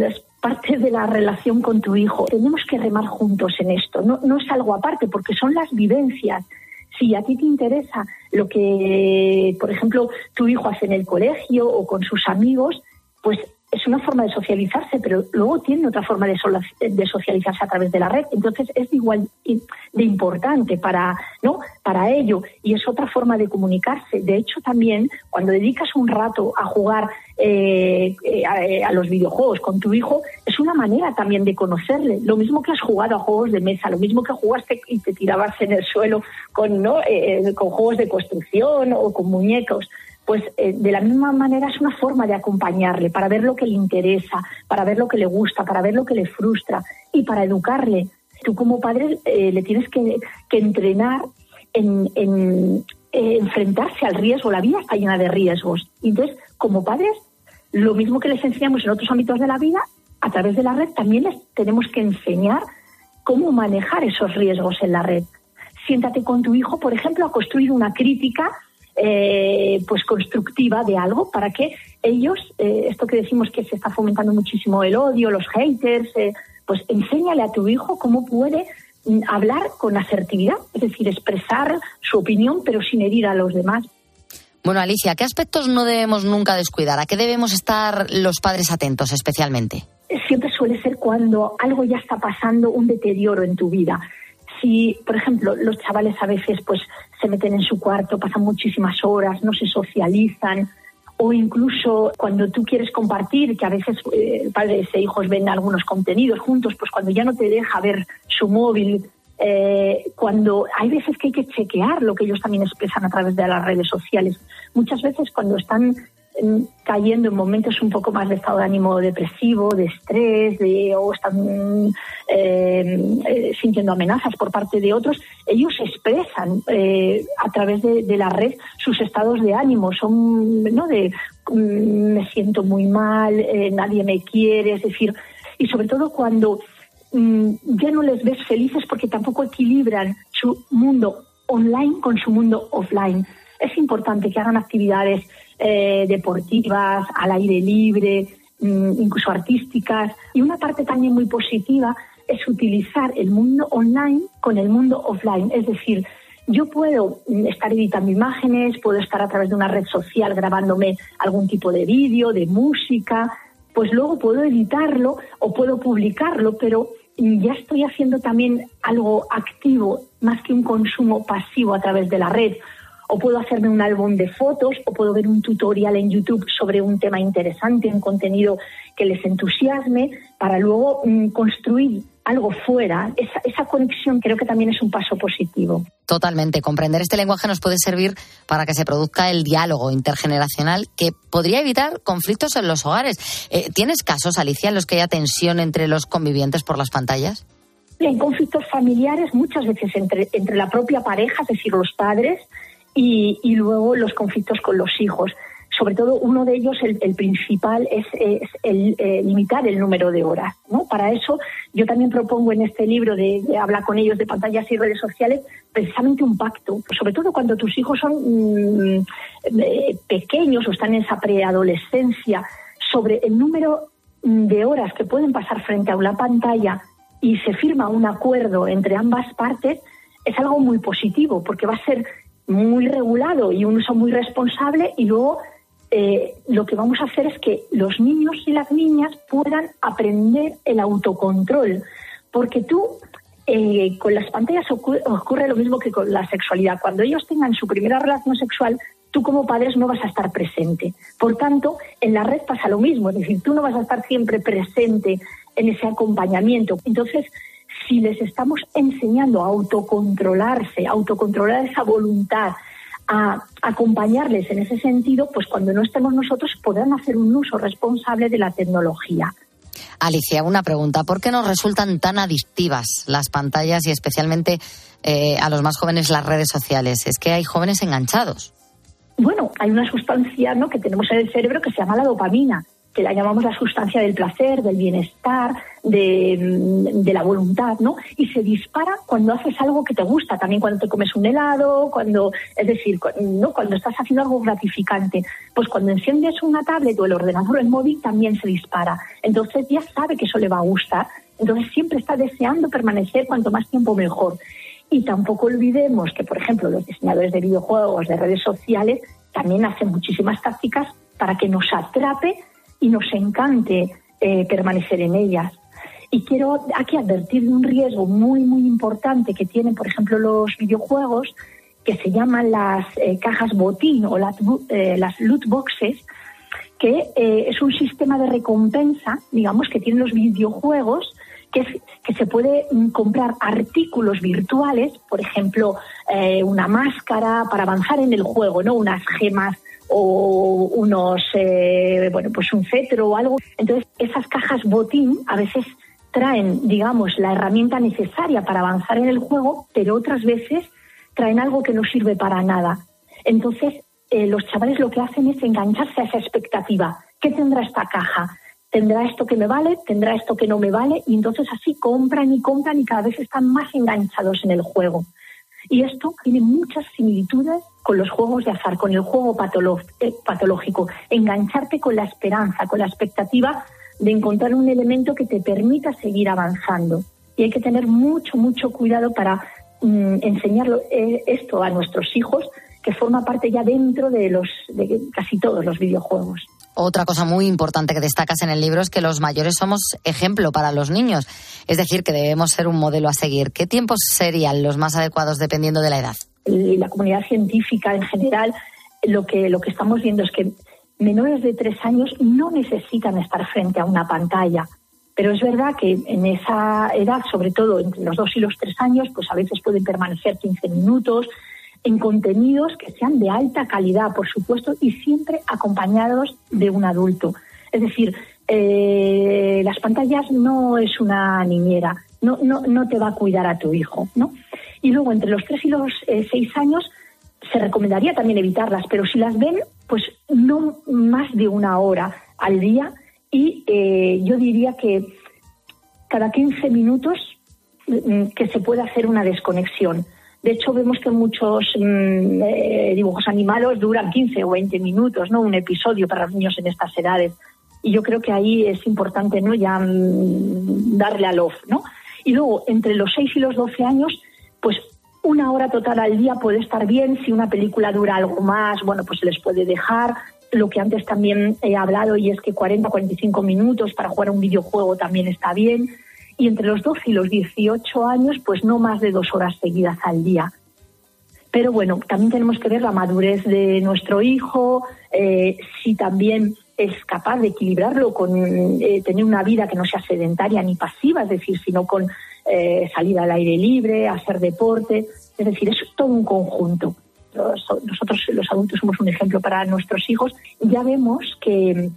parte de la relación con tu hijo. Tenemos que remar juntos en esto, no, no es algo aparte, porque son las vivencias. Si a ti te interesa lo que, por ejemplo, tu hijo hace en el colegio o con sus amigos, pues es una forma de socializarse, pero luego tiene otra forma de, so- de socializarse a través de la red. Entonces es igual de importante para, ¿no?, para ello, y es otra forma de comunicarse. De hecho, también cuando dedicas un rato a jugar eh, eh, a, a los videojuegos con tu hijo, es una manera también de conocerle. Lo mismo que has jugado a juegos de mesa, lo mismo que jugaste y te tirabas en el suelo con, ¿no?, eh, con juegos de construcción o con muñecos. Pues eh, de la misma manera es una forma de acompañarle, para ver lo que le interesa, para ver lo que le gusta, para ver lo que le frustra y para educarle. Tú como padre eh, le tienes que, que entrenar en, en eh, enfrentarse al riesgo. La vida está llena de riesgos. Entonces, como padres, lo mismo que les enseñamos en otros ámbitos de la vida, a través de la red también les tenemos que enseñar cómo manejar esos riesgos en la red. Siéntate con tu hijo, por ejemplo, a construir una crítica Eh, pues constructiva de algo, para que ellos, eh, esto que decimos que se está fomentando muchísimo el odio, los haters, eh, pues enséñale a tu hijo cómo puede mm, hablar con asertividad, es decir, expresar su opinión pero sin herir a los demás. Bueno, Alicia, ¿qué aspectos no debemos nunca descuidar? ¿A qué debemos estar los padres atentos especialmente? Siempre suele ser cuando algo ya está pasando, un deterioro en tu vida. Si, por ejemplo, los chavales a veces pues se meten en su cuarto, pasan muchísimas horas, no se socializan, o incluso cuando tú quieres compartir, que a veces eh, padres e hijos ven algunos contenidos juntos, pues cuando ya no te deja ver su móvil, eh, cuando hay veces que hay que chequear lo que ellos también expresan a través de las redes sociales. Muchas veces cuando están cayendo en momentos un poco más de estado de ánimo depresivo, de estrés, de, o están eh, eh, sintiendo amenazas por parte de otros, ellos expresan eh, a través de, de la red sus estados de ánimo. Son, ¿no?, de mm, me siento muy mal, eh, nadie me quiere, es decir, y sobre todo cuando mm, ya no les ves felices porque tampoco equilibran su mundo online con su mundo offline. Es importante que hagan actividades eh, deportivas, al aire libre, mmm, incluso artísticas. Y una parte también muy positiva es utilizar el mundo online con el mundo offline. Es decir, yo puedo estar editando imágenes, puedo estar a través de una red social grabándome algún tipo de vídeo, de música, pues luego puedo editarlo o puedo publicarlo, pero ya estoy haciendo también algo activo, más que un consumo pasivo a través de la red. O puedo hacerme un álbum de fotos, o puedo ver un tutorial en YouTube sobre un tema interesante, un contenido que les entusiasme, para luego mm, construir algo fuera. Esa, esa conexión creo que también es un paso positivo. Totalmente. Comprender este lenguaje nos puede servir para que se produzca el diálogo intergeneracional que podría evitar conflictos en los hogares. Eh, ¿Tienes casos, Alicia, en los que haya tensión entre los convivientes por las pantallas? Bien, conflictos familiares muchas veces entre, entre la propia pareja, es decir, los padres, y, y luego los conflictos con los hijos. Sobre todo, uno de ellos, el, el principal, es, es el eh, limitar el número de horas, ¿no? Para eso, yo también propongo en este libro de, de Habla con ellos de pantallas y redes sociales, precisamente un pacto. Sobre todo cuando tus hijos son mmm, eh, pequeños o están en esa preadolescencia, sobre el número de horas que pueden pasar frente a una pantalla y se firma un acuerdo entre ambas partes, es algo muy positivo, porque va a ser muy regulado y un uso muy responsable, y luego Eh, lo que vamos a hacer es que los niños y las niñas puedan aprender el autocontrol, porque tú eh, con las pantallas ocurre, ocurre lo mismo que con la sexualidad. Cuando ellos tengan su primera relación sexual, tú como padres no vas a estar presente. Por tanto, en la red pasa lo mismo, es decir, tú no vas a estar siempre presente en ese acompañamiento. Entonces, si les estamos enseñando a autocontrolarse, a autocontrolar esa voluntad, a acompañarles en ese sentido, pues cuando no estemos nosotros podrán hacer un uso responsable de la tecnología. Alicia, una pregunta. ¿Por qué nos resultan tan adictivas las pantallas y especialmente eh, a los más jóvenes las redes sociales? Es que hay jóvenes enganchados. Bueno, hay una sustancia, ¿no?, que tenemos en el cerebro que se llama la dopamina, que la llamamos la sustancia del placer, del bienestar, de, de la voluntad, ¿no? Y se dispara cuando haces algo que te gusta, también cuando te comes un helado, cuando, es decir, ¿no?, cuando estás haciendo algo gratificante. Pues cuando enciendes una tablet o el ordenador o el móvil también se dispara. Entonces ya sabe que eso le va a gustar. Entonces siempre está deseando permanecer cuanto más tiempo mejor. Y tampoco olvidemos que, por ejemplo, los diseñadores de videojuegos, de redes sociales, también hacen muchísimas tácticas para que nos atrape y nos encante eh, permanecer en ellas. Y quiero aquí advertir de un riesgo muy, muy importante que tienen, por ejemplo, los videojuegos, que se llaman las eh, cajas botín o las, eh, las loot boxes, que eh, es un sistema de recompensa, digamos, que tienen los videojuegos, que, es, que se puede mm, comprar artículos virtuales, por ejemplo, eh, una máscara para avanzar en el juego, ¿no?, unas gemas o unos, eh, bueno, pues un cetro o algo. Entonces, esas cajas botín a veces traen, digamos, la herramienta necesaria para avanzar en el juego, pero otras veces traen algo que no sirve para nada. Entonces, eh, los chavales lo que hacen es engancharse a esa expectativa. ¿Qué tendrá esta caja? ¿Tendrá esto que me vale? ¿Tendrá esto que no me vale? Y entonces así compran y compran y cada vez están más enganchados en el juego. Y esto tiene muchas similitudes con los juegos de azar, con el juego patolo- eh, patológico. Engancharte con la esperanza, con la expectativa de encontrar un elemento que te permita seguir avanzando. Y hay que tener mucho, mucho cuidado para mm, enseñarlo eh, esto a nuestros hijos, que forma parte ya dentro de los de casi todos los videojuegos. Otra cosa muy importante que destacas en el libro es que los mayores somos ejemplo para los niños, es decir, que debemos ser un modelo a seguir. ¿Qué tiempos serían los más adecuados dependiendo de la edad? Y la comunidad científica en general, lo que, lo que estamos viendo es que menores de tres años no necesitan estar frente a una pantalla, pero es verdad que en esa edad, sobre todo entre los dos y los tres años, pues a veces pueden permanecer quince minutos, en contenidos que sean de alta calidad, por supuesto, y siempre acompañados de un adulto. Es decir, eh, las pantallas no es una niñera, no, no, no te va a cuidar a tu hijo, ¿no? Y luego, entre los tres y los eh, seis años, se recomendaría también evitarlas, pero si las ven, pues no más de una hora al día, y eh, yo diría que cada quince minutos mm, que se pueda hacer una desconexión. De hecho, vemos que muchos mmm, eh, dibujos animados duran quince o veinte minutos, ¿no?, un episodio para los niños en estas edades. Y yo creo que ahí es importante, ¿no?, ya mmm, darle al off, ¿no? Y luego, entre los seis y los doce años, pues una hora total al día puede estar bien. Si una película dura algo más, bueno, pues se les puede dejar. Lo que antes también he hablado, y es que cuarenta a cuarenta y cinco minutos para jugar a un videojuego también está bien. Y entre los doce y los dieciocho años, pues no más de dos horas seguidas al día. Pero bueno, también tenemos que ver la madurez de nuestro hijo, eh, si también es capaz de equilibrarlo con eh, tener una vida que no sea sedentaria ni pasiva, es decir, sino con eh, salir al aire libre, hacer deporte. Es decir, es todo un conjunto. Nosotros, los adultos, somos un ejemplo para nuestros hijos. Ya vemos que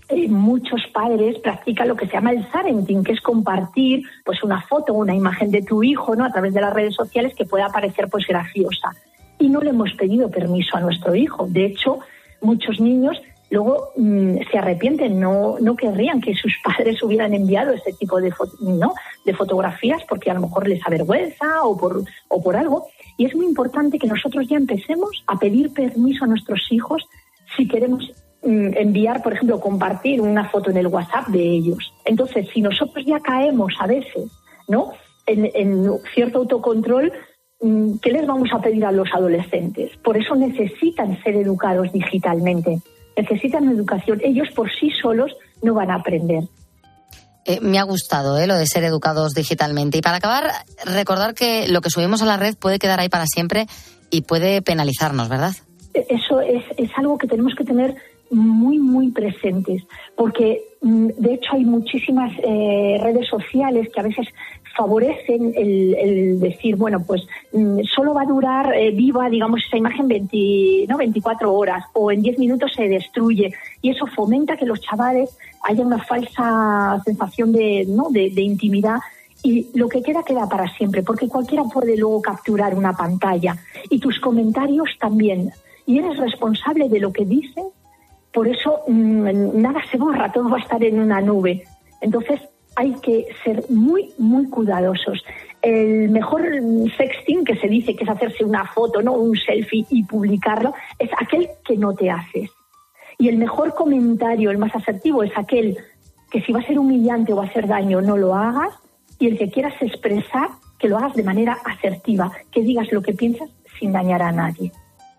eh, muchos padres practican lo que se llama el parenting, que es compartir pues una foto o una imagen de tu hijo, ¿no?, a través de las redes sociales que pueda parecer pues graciosa. Y no le hemos pedido permiso a nuestro hijo. De hecho, muchos niños luego mmm, se arrepienten, no, no querrían que sus padres hubieran enviado ese tipo de, fo- ¿no? de fotografías porque a lo mejor les avergüenza o por, o por algo. Y es muy importante que nosotros ya empecemos a pedir permiso a nuestros hijos si queremos mmm, enviar, por ejemplo, compartir una foto en el WhatsApp de ellos. Entonces, si nosotros ya caemos a veces, ¿no?, en, en cierto autocontrol, ¿qué les vamos a pedir a los adolescentes? Por eso necesitan ser educados digitalmente. Necesitan educación. Ellos por sí solos no van a aprender. Eh, me ha gustado eh, lo de ser educados digitalmente. Y para acabar, recordar que lo que subimos a la red puede quedar ahí para siempre y puede penalizarnos, ¿verdad? Eso es, es algo que tenemos que tener muy, muy presentes. Porque, de hecho, hay muchísimas eh, redes sociales que a veces favorecen el, el decir, bueno, pues solo va a durar eh, viva, digamos, esa imagen veinte, ¿no? veinticuatro horas o en diez minutos se destruye. Y eso fomenta que los chavales haya una falsa sensación de, ¿no? de, de intimidad. Y lo que queda, queda para siempre, porque cualquiera puede luego capturar una pantalla. Y tus comentarios también. Y eres responsable de lo que dices. Por eso mmm, nada se borra, todo va a estar en una nube. Entonces hay que ser muy, muy cuidadosos. El mejor sexting, que se dice que es hacerse una foto, ¿no?, un selfie y publicarlo, es aquel que no te haces. Y el mejor comentario, el más asertivo, es aquel que si va a ser humillante o va a hacer daño, no lo hagas. Y el que quieras expresar, que lo hagas de manera asertiva, que digas lo que piensas sin dañar a nadie.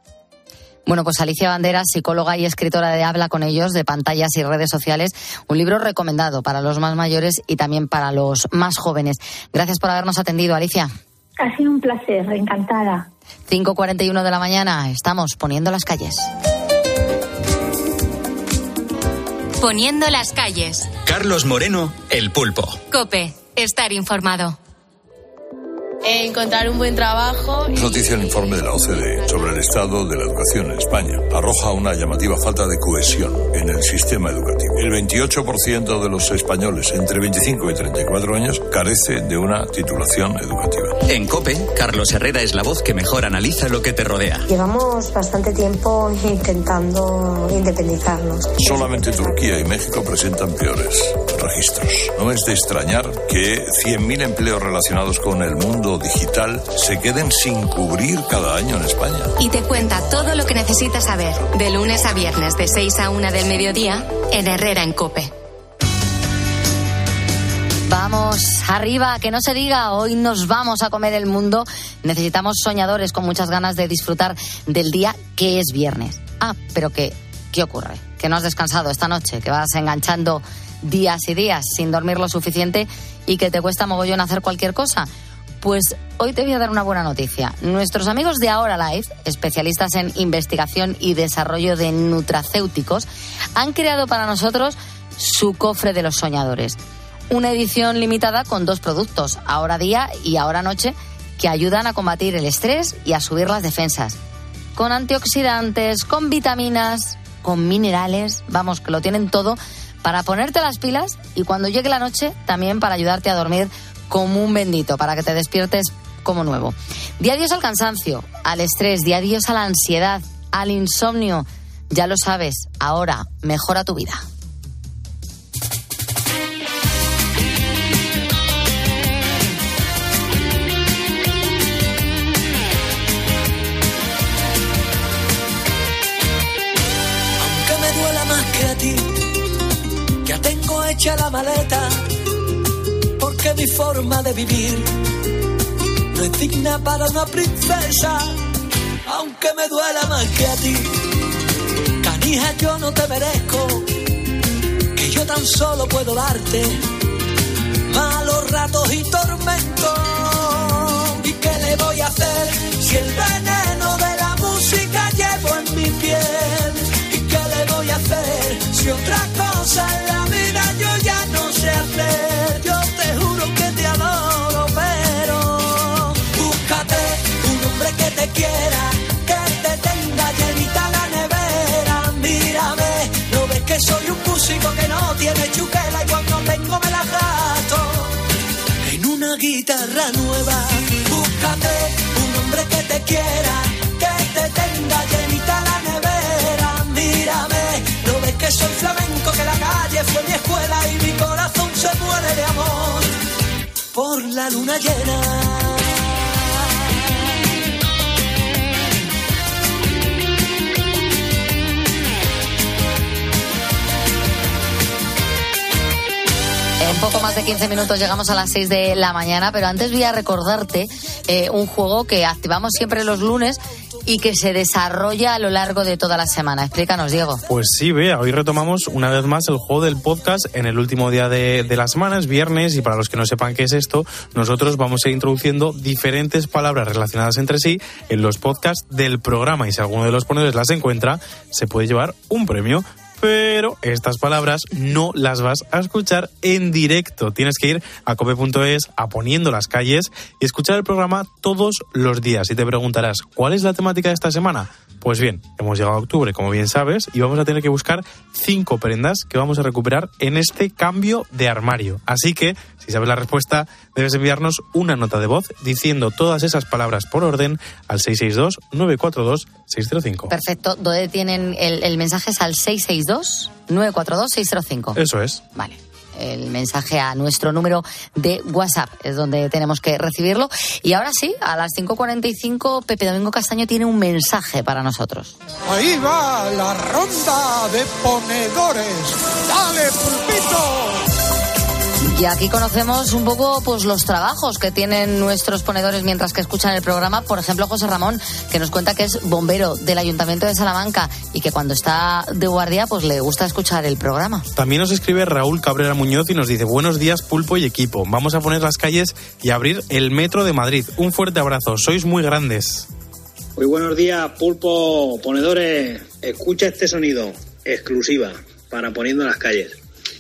Bueno, pues Alicia Banderas, psicóloga y escritora de Habla con ellos, de pantallas y redes sociales, un libro recomendado para los más mayores y también para los más jóvenes. Gracias por habernos atendido, Alicia. Ha sido un placer, encantada. cinco cuarenta y uno de la mañana, estamos poniendo las calles. Poniendo las calles. Carlos Moreno, El Pulpo. COPE, estar informado. Encontrar un buen trabajo. Noticia el informe de la O C D E sobre el estado de la educación en España. Arroja una llamativa falta de cohesión en el sistema educativo. El veintiocho por ciento de los españoles entre veinticinco y treinta y cuatro años carece de una titulación educativa. En COPE, Carlos Herrera es la voz que mejor analiza lo que te rodea. Llevamos bastante tiempo intentando independizarnos. Solamente Turquía y México presentan peores registros. No es de extrañar que cien mil empleos relacionados con el mundo digital se queden sin cubrir cada año en España. Y te cuenta todo lo que necesitas saber, de lunes a viernes de seis a una del mediodía, en Herrera en COPE. Vamos, arriba, que no se diga, hoy nos vamos a comer el mundo. Necesitamos soñadores con muchas ganas de disfrutar del día que es viernes. Ah, pero ¿qué, qué ocurre? Que no has descansado esta noche, que vas enganchando días y días sin dormir lo suficiente y que te cuesta mogollón hacer cualquier cosa. Pues hoy te voy a dar una buena noticia. Nuestros amigos de Ahora Life, especialistas en investigación y desarrollo de nutracéuticos, han creado para nosotros su cofre de los soñadores. Una edición limitada con dos productos, Ahora Día y Ahora Noche, que ayudan a combatir el estrés y a subir las defensas. Con antioxidantes, con vitaminas, con minerales, vamos, que lo tienen todo para ponerte las pilas y cuando llegue la noche también para ayudarte a dormir como un bendito, para que te despiertes como nuevo. Di adiós al cansancio, al estrés, di adiós a la ansiedad, al insomnio. Ya lo sabes, ahora mejora tu vida. Aunque me duela más que a ti, ya tengo hecha la maleta, porque mi forma de vivir no es digna para una princesa. Aunque me duela más que a ti, canija, yo no te merezco, que yo tan solo puedo darte malos ratos y tormentos. ¿Y qué le voy a hacer si el veneno de la música llevo en mi piel? ¿Y qué le voy a hacer si otra cosa en la vida yo ya no sé hacer? Yo te juro que te adoro, pero búscate un hombre que te quiera, que te tenga llenita la nevera. Mírame, ¿no ves que soy un músico que guitarra nueva. Búscate un hombre que te quiera, que te tenga llenita la nevera. Mírame, no ves que soy flamenco, que la calle fue mi escuela y mi corazón se muere de amor por la luna llena. En poco más de quince minutos llegamos a las seis de la mañana, pero antes voy a recordarte eh, un juego que activamos siempre los lunes y que se desarrolla a lo largo de toda la semana. Explícanos, Diego. Pues sí, Bea, hoy retomamos una vez más el juego del podcast en el último día de, de la semana, es viernes, y para los que no sepan qué es esto, nosotros vamos a ir introduciendo diferentes palabras relacionadas entre sí en los podcasts del programa, y si alguno de los ponedores las encuentra, se puede llevar un premio. Pero estas palabras no las vas a escuchar en directo. Tienes que ir a cope punto es, a Poniendo las Calles, y escuchar el programa todos los días. Y te preguntarás, ¿cuál es la temática de esta semana? Pues bien, hemos llegado a octubre, como bien sabes, y vamos a tener que buscar cinco prendas que vamos a recuperar en este cambio de armario. Así que, si sabes la respuesta, debes enviarnos una nota de voz diciendo todas esas palabras por orden al seis seis dos, nueve cuatro dos, seis cero cinco. Perfecto. ¿Dónde tienen el, el mensaje? Es al seis seis dos, nueve cuatro dos, seis cero cinco. Eso es. Vale. El mensaje a nuestro número de WhatsApp es donde tenemos que recibirlo. Y ahora sí, a las cinco cuarenta y cinco, Pepe Domingo Castaño tiene un mensaje para nosotros. Ahí va la ronda de ponedores. ¡Dale, pulpito! Y aquí conocemos un poco pues los trabajos que tienen nuestros ponedores mientras que escuchan el programa. Por ejemplo, José Ramón, que nos cuenta que es bombero del Ayuntamiento de Salamanca y que cuando está de guardia pues le gusta escuchar el programa. También nos escribe Raúl Cabrera Muñoz y nos dice: buenos días, Pulpo y equipo. Vamos a poner las calles y abrir el metro de Madrid. Un fuerte abrazo, sois muy grandes. Muy buenos días, Pulpo, ponedores. Escucha este sonido, exclusiva, para Poniendo las Calles.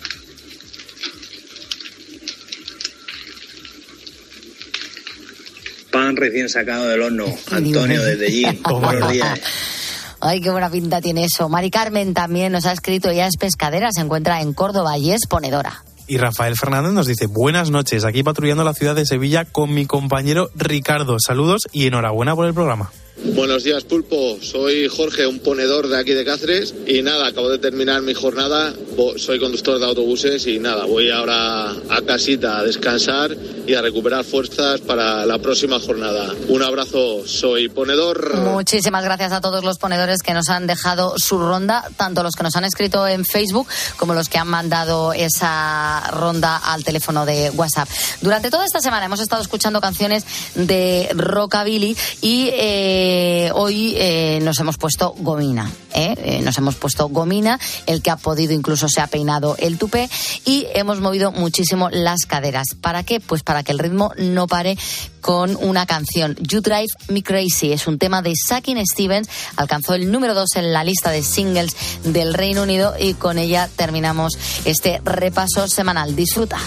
Pan recién sacado del horno. Antonio desde allí. Buenos días. Ay, qué buena pinta tiene eso. Mari Carmen también nos ha escrito, ella es pescadera, se encuentra en Córdoba y es ponedora. Y Rafael Fernández nos dice: buenas noches, aquí patrullando la ciudad de Sevilla con mi compañero Ricardo. Saludos y enhorabuena por el programa. Buenos días, Pulpo. Soy Jorge, un ponedor de aquí de Cáceres. Y nada, acabo de terminar mi jornada. Soy conductor de autobuses y nada, voy ahora a casita a descansar y a recuperar fuerzas para la próxima jornada. Un abrazo, soy ponedor. Muchísimas gracias a todos los ponedores que nos han dejado su ronda, tanto los que nos han escrito en Facebook como los que han mandado esa ronda al teléfono de WhatsApp. Durante toda esta semana hemos estado escuchando canciones de rockabilly y eh, Eh, hoy eh, nos hemos puesto gomina, ¿eh? Eh, nos hemos puesto gomina, el que ha podido incluso se ha peinado el tupé y hemos movido muchísimo las caderas. ¿Para qué? Pues para que el ritmo no pare con una canción. You Drive Me Crazy es un tema de Sacking Stevens, alcanzó el número dos en la lista de singles del Reino Unido y con ella terminamos este repaso semanal. Disfruta.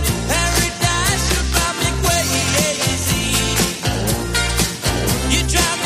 You drive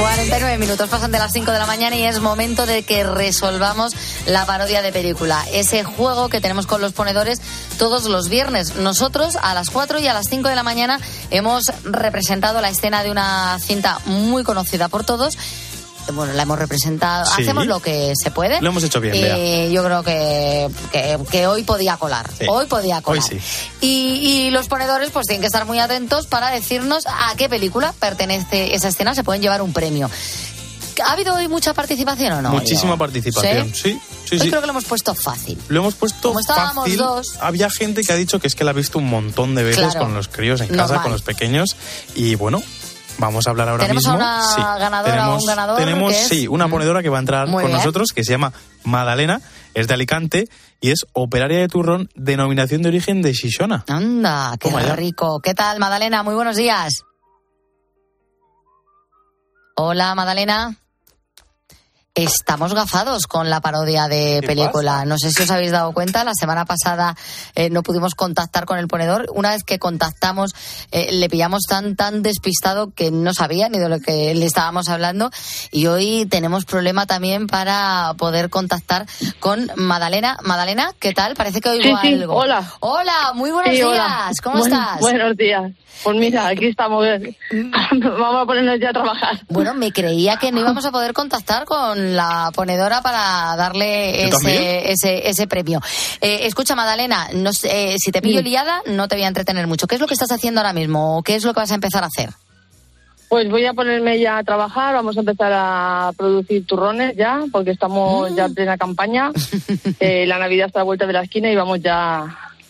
cuarenta y nueve minutos pasan de las cinco de la mañana y es momento de que resolvamos la parodia de película. Ese juego que tenemos con los ponedores todos los viernes. Nosotros a las cuatro y a las cinco de la mañana hemos representado la escena de una cinta muy conocida por todos. Bueno, la hemos representado, Sí. hacemos lo que se puede. Lo hemos hecho bien, Bea. Eh, yo creo que, que, que hoy podía colar, Sí. hoy podía colar. Hoy sí. Y, y los ponedores pues tienen que estar muy atentos para decirnos a qué película pertenece esa escena, se pueden llevar un premio. ¿Ha habido hoy mucha participación o no? Muchísima Yo. participación, sí, sí, Hoy sí. creo que lo hemos puesto fácil. Lo hemos puesto Como estábamos fácil. dos. Había gente que ha dicho que es que la ha visto un montón de veces Claro. con los críos en casa, Normal. con los pequeños. Y bueno, vamos a hablar ahora ¿Tenemos mismo. a una Sí. ganadora tenemos, o un ganador Tenemos, que es? sí, una ponedora que va a entrar Muy con bien. nosotros, que se llama Madalena, es de Alicante y es operaria de turrón, denominación de origen de Xixona. Anda, qué Toma ya. rico. ¿Qué tal, Madalena? Muy buenos días. Hola, Madalena. Estamos gafados con la parodia de ¿Qué película. pasa? No sé si os habéis dado cuenta, la semana pasada eh, no pudimos contactar con el ponedor. Una vez que contactamos, eh, le pillamos tan tan despistado que no sabía ni de lo que le estábamos hablando. Y hoy tenemos problema también para poder contactar con Madalena. Madalena, ¿qué tal? Parece que oigo Sí, sí, algo. hola. Hola, muy buenos Sí, días. hola. ¿Cómo Buen- estás? Buenos días. Pues mira, aquí estamos. Vamos a ponernos ya a trabajar. Bueno, me creía que no íbamos a poder contactar con la ponedora para darle ¿Yo también? ese, ese, ese premio. Eh, escucha, Madalena, no sé, eh, si te pillo Sí. liada, no te voy a entretener mucho. ¿Qué es lo que estás haciendo ahora mismo? ¿O qué es lo que vas a empezar a hacer? Pues voy a ponerme ya a trabajar. Vamos a empezar a producir turrones ya, porque estamos ya en plena campaña. Eh, la Navidad está a la vuelta de la esquina y vamos ya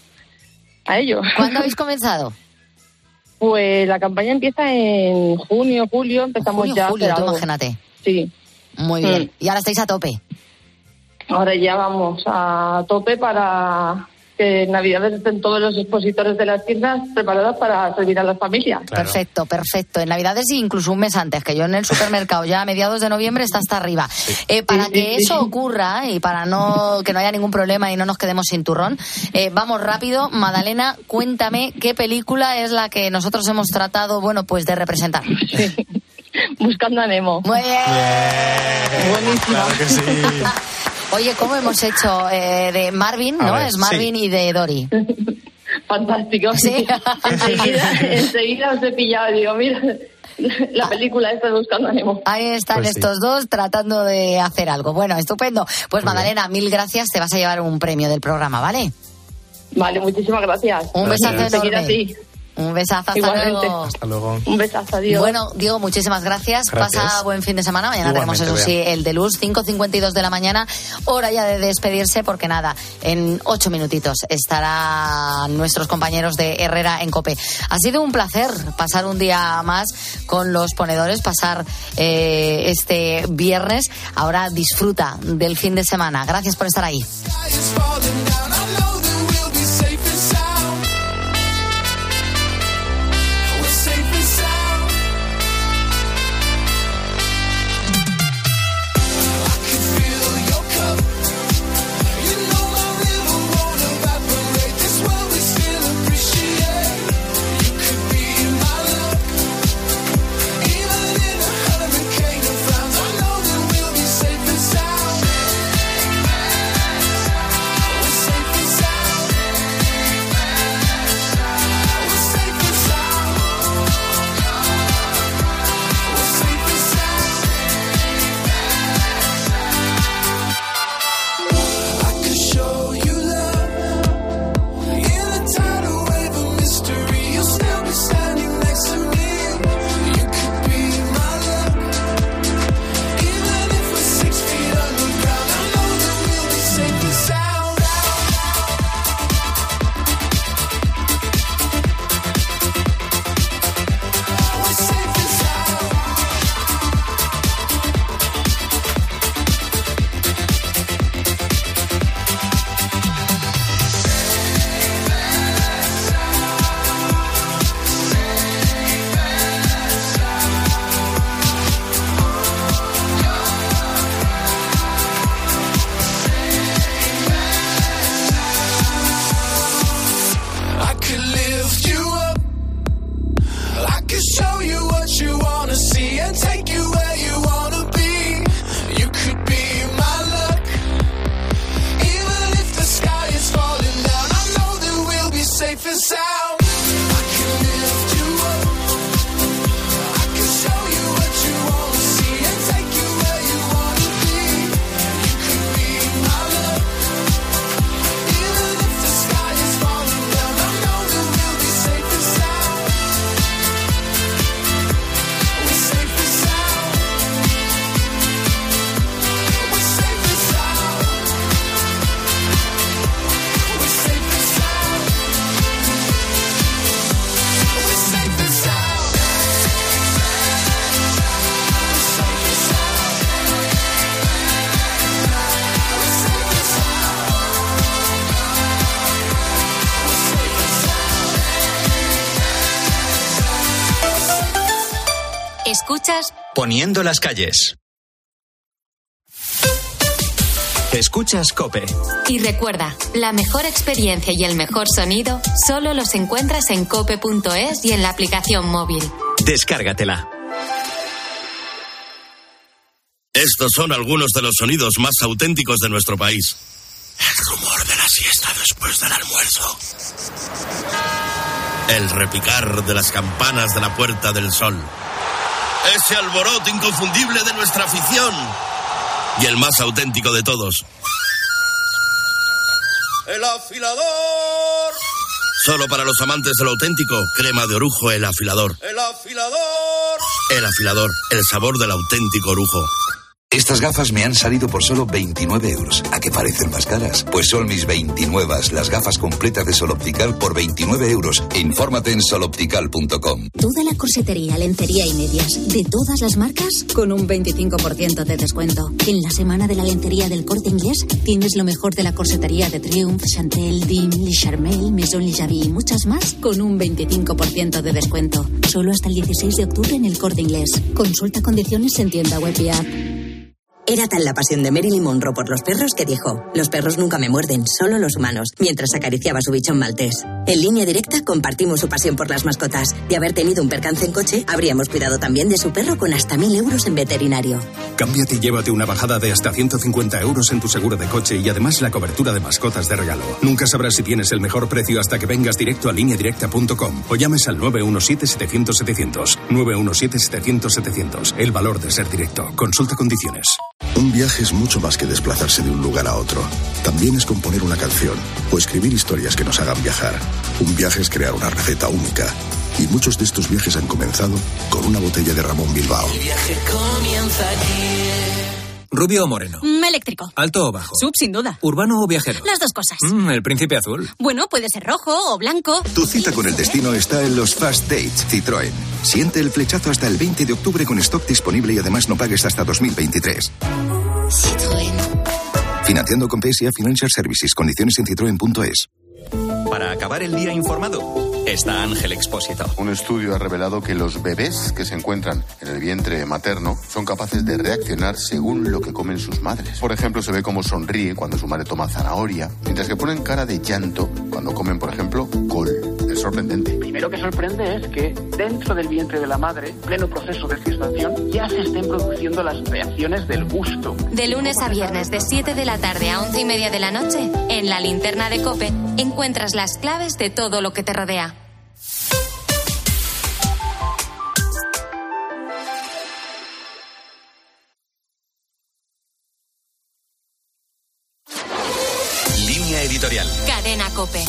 a ello. ¿Cuándo habéis comenzado? Pues la campaña empieza en junio, julio. Empezamos Junio, ya a julio, hacer tú algo. imagínate. Sí. Muy bien. Y ahora estáis a tope. Ahora ya vamos a tope para que en Navidades estén todos los expositores de las tiendas preparados para servir a las familias. Perfecto, perfecto. En Navidades e incluso un mes antes, que yo en el supermercado ya a mediados de noviembre está hasta arriba. Eh, para Sí, que sí, sí. eso ocurra y para no que no haya ningún problema y no nos quedemos sin turrón, eh, vamos rápido. Madalena, cuéntame qué película es la que nosotros hemos tratado, bueno, pues de representar. Buscando a Nemo. Muy bien. Buenísimo. Claro que sí. Oye, ¿cómo hemos hecho eh, de Marvin, A no? ver, Es Marvin y de Dory. Fantástico. Sí. enseguida, enseguida os he pillado. Digo, mira, la película esta de Buscando a Nemo. Ahí están Pues sí. estos dos tratando de hacer algo. Bueno, estupendo. Pues Madalena, mil gracias. Te vas a llevar un premio del programa, ¿vale? Vale, muchísimas gracias. Un besazo Seguir enorme. así. Un besazo, hasta Igualmente. luego. Hasta luego. Un besazo, adiós. Bueno, Diego, muchísimas gracias. Gracias. Pasa buen fin de semana. Mañana Igualmente, tenemos, eso Bea. sí, el de Luz, cinco cincuenta y dos de la mañana. Hora ya de despedirse, porque nada, en ocho minutitos estarán nuestros compañeros de Herrera en COPE. Ha sido un placer pasar un día más con los ponedores, pasar eh, este viernes. Ahora disfruta del fin de semana. Gracias por estar ahí. I could lift you up. I could show you what you wanna see and take you where you Escuchas Poniendo las calles. Escuchas COPE. Y recuerda, la mejor experiencia y el mejor sonido solo los encuentras en cope punto es y en la aplicación móvil. Descárgatela. Estos son algunos de los sonidos más auténticos de nuestro país. El rumor de la siesta después del almuerzo. El repicar de las campanas de la Puerta del Sol. Ese alboroto inconfundible de nuestra afición. Y el más auténtico de todos. ¡El afilador! Solo para los amantes de lo auténtico, crema de orujo El Afilador. ¡El afilador! El Afilador, el sabor del auténtico orujo. Estas gafas me han salido por solo veintinueve euros. ¿A qué parecen más caras? Pues son mis veintinueve, las gafas completas de Sol Optical por veintinueve euros. Infórmate en sol optical punto com. Toda la corsetería, lencería y medias, de todas las marcas, con un veinticinco por ciento de descuento. En la semana de la lencería del Corte Inglés, tienes lo mejor de la corsetería de Triumph, Chantel, Dim, Le Charmel, Maison Le Javi y muchas más, con un veinticinco por ciento de descuento. Solo hasta el dieciséis de octubre en el Corte Inglés. Consulta condiciones en tienda web y app. Era tal la pasión de Marilyn Monroe por los perros que dijo: los perros nunca me muerden, solo los humanos, mientras acariciaba su bichón maltés. En Línea Directa compartimos su pasión por las mascotas. De haber tenido un percance en coche, habríamos cuidado también de su perro con hasta mil euros en veterinario. Cámbiate y llévate una bajada de hasta ciento cincuenta euros en tu seguro de coche y además la cobertura de mascotas de regalo. Nunca sabrás si tienes el mejor precio hasta que vengas directo a línea directa punto com o llames al nueve uno siete, setecientos, setecientos. nueve uno siete, setecientos, setecientos. El valor de ser directo. Consulta condiciones. Un viaje es mucho más que desplazarse de un lugar a otro. También es componer una canción o escribir historias que nos hagan viajar. Un viaje es crear una receta única. Y muchos de estos viajes han comenzado con una botella de Ramón Bilbao. El viaje comienza aquí. ¿Rubio o moreno? Mm, eléctrico. ¿Alto o bajo? Sub, sin duda. ¿Urbano o viajero? Las dos cosas. Mm, el príncipe azul. Bueno, puede ser rojo o blanco. Tu cita con el destino está en los Fast Dates Citroën. Siente el flechazo hasta el veinte de octubre con stock disponible y además no pagues hasta dos mil veintitrés. Citroën. Financiando con P S A Financial Services. Condiciones en citroen punto es. Para acabar el día informado, está Ángel Expósito. Un estudio ha revelado que los bebés que se encuentran en el vientre materno son capaces de reaccionar según lo que comen sus madres. Por ejemplo, se ve cómo sonríe cuando su madre toma zanahoria, mientras que ponen cara de llanto cuando comen, por ejemplo, col. Es sorprendente. Primero que sorprende es que dentro del vientre de la madre, en pleno proceso de gestación, ya se estén produciendo las reacciones del gusto. De lunes a viernes, de siete de la tarde a once y media de la noche, en la linterna de COPE, encuentras las claves de todo lo que te rodea. Línea editorial. Cadena COPE.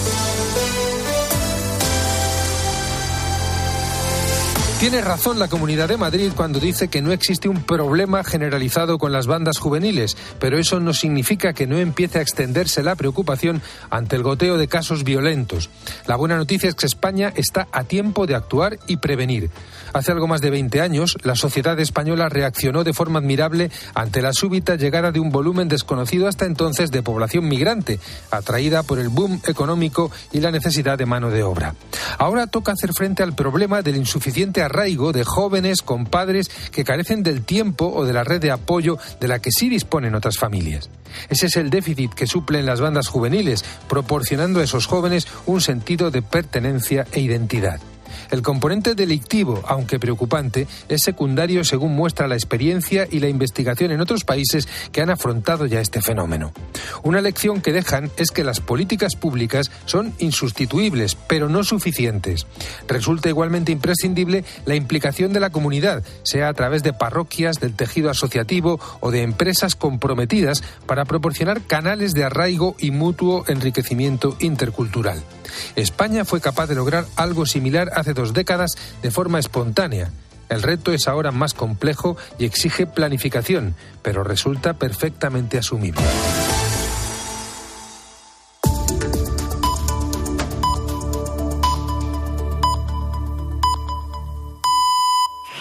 Tiene razón la Comunidad de Madrid cuando dice que no existe un problema generalizado con las bandas juveniles, pero eso no significa que no empiece a extenderse la preocupación ante el goteo de casos violentos. La buena noticia es que España está a tiempo de actuar y prevenir. Hace algo más de veinte años, la sociedad española reaccionó de forma admirable ante la súbita llegada de un volumen desconocido hasta entonces de población migrante, atraída por el boom económico y la necesidad de mano de obra. Ahora toca hacer frente al problema del insuficiente arraigo de jóvenes con padres que carecen del tiempo o de la red de apoyo de la que sí disponen otras familias. Ese es el déficit que suplen las bandas juveniles, proporcionando a esos jóvenes un sentido de pertenencia e identidad. El componente delictivo, aunque preocupante, es secundario según muestra la experiencia y la investigación en otros países que han afrontado ya este fenómeno. Una lección que dejan es que las políticas públicas son insustituibles, pero no suficientes. Resulta igualmente imprescindible la implicación de la comunidad, sea a través de parroquias, del tejido asociativo o de empresas comprometidas para proporcionar canales de arraigo y mutuo enriquecimiento intercultural. España fue capaz de lograr algo similar hace dos décadas de forma espontánea. El reto es ahora más complejo y exige planificación, pero resulta perfectamente asumible.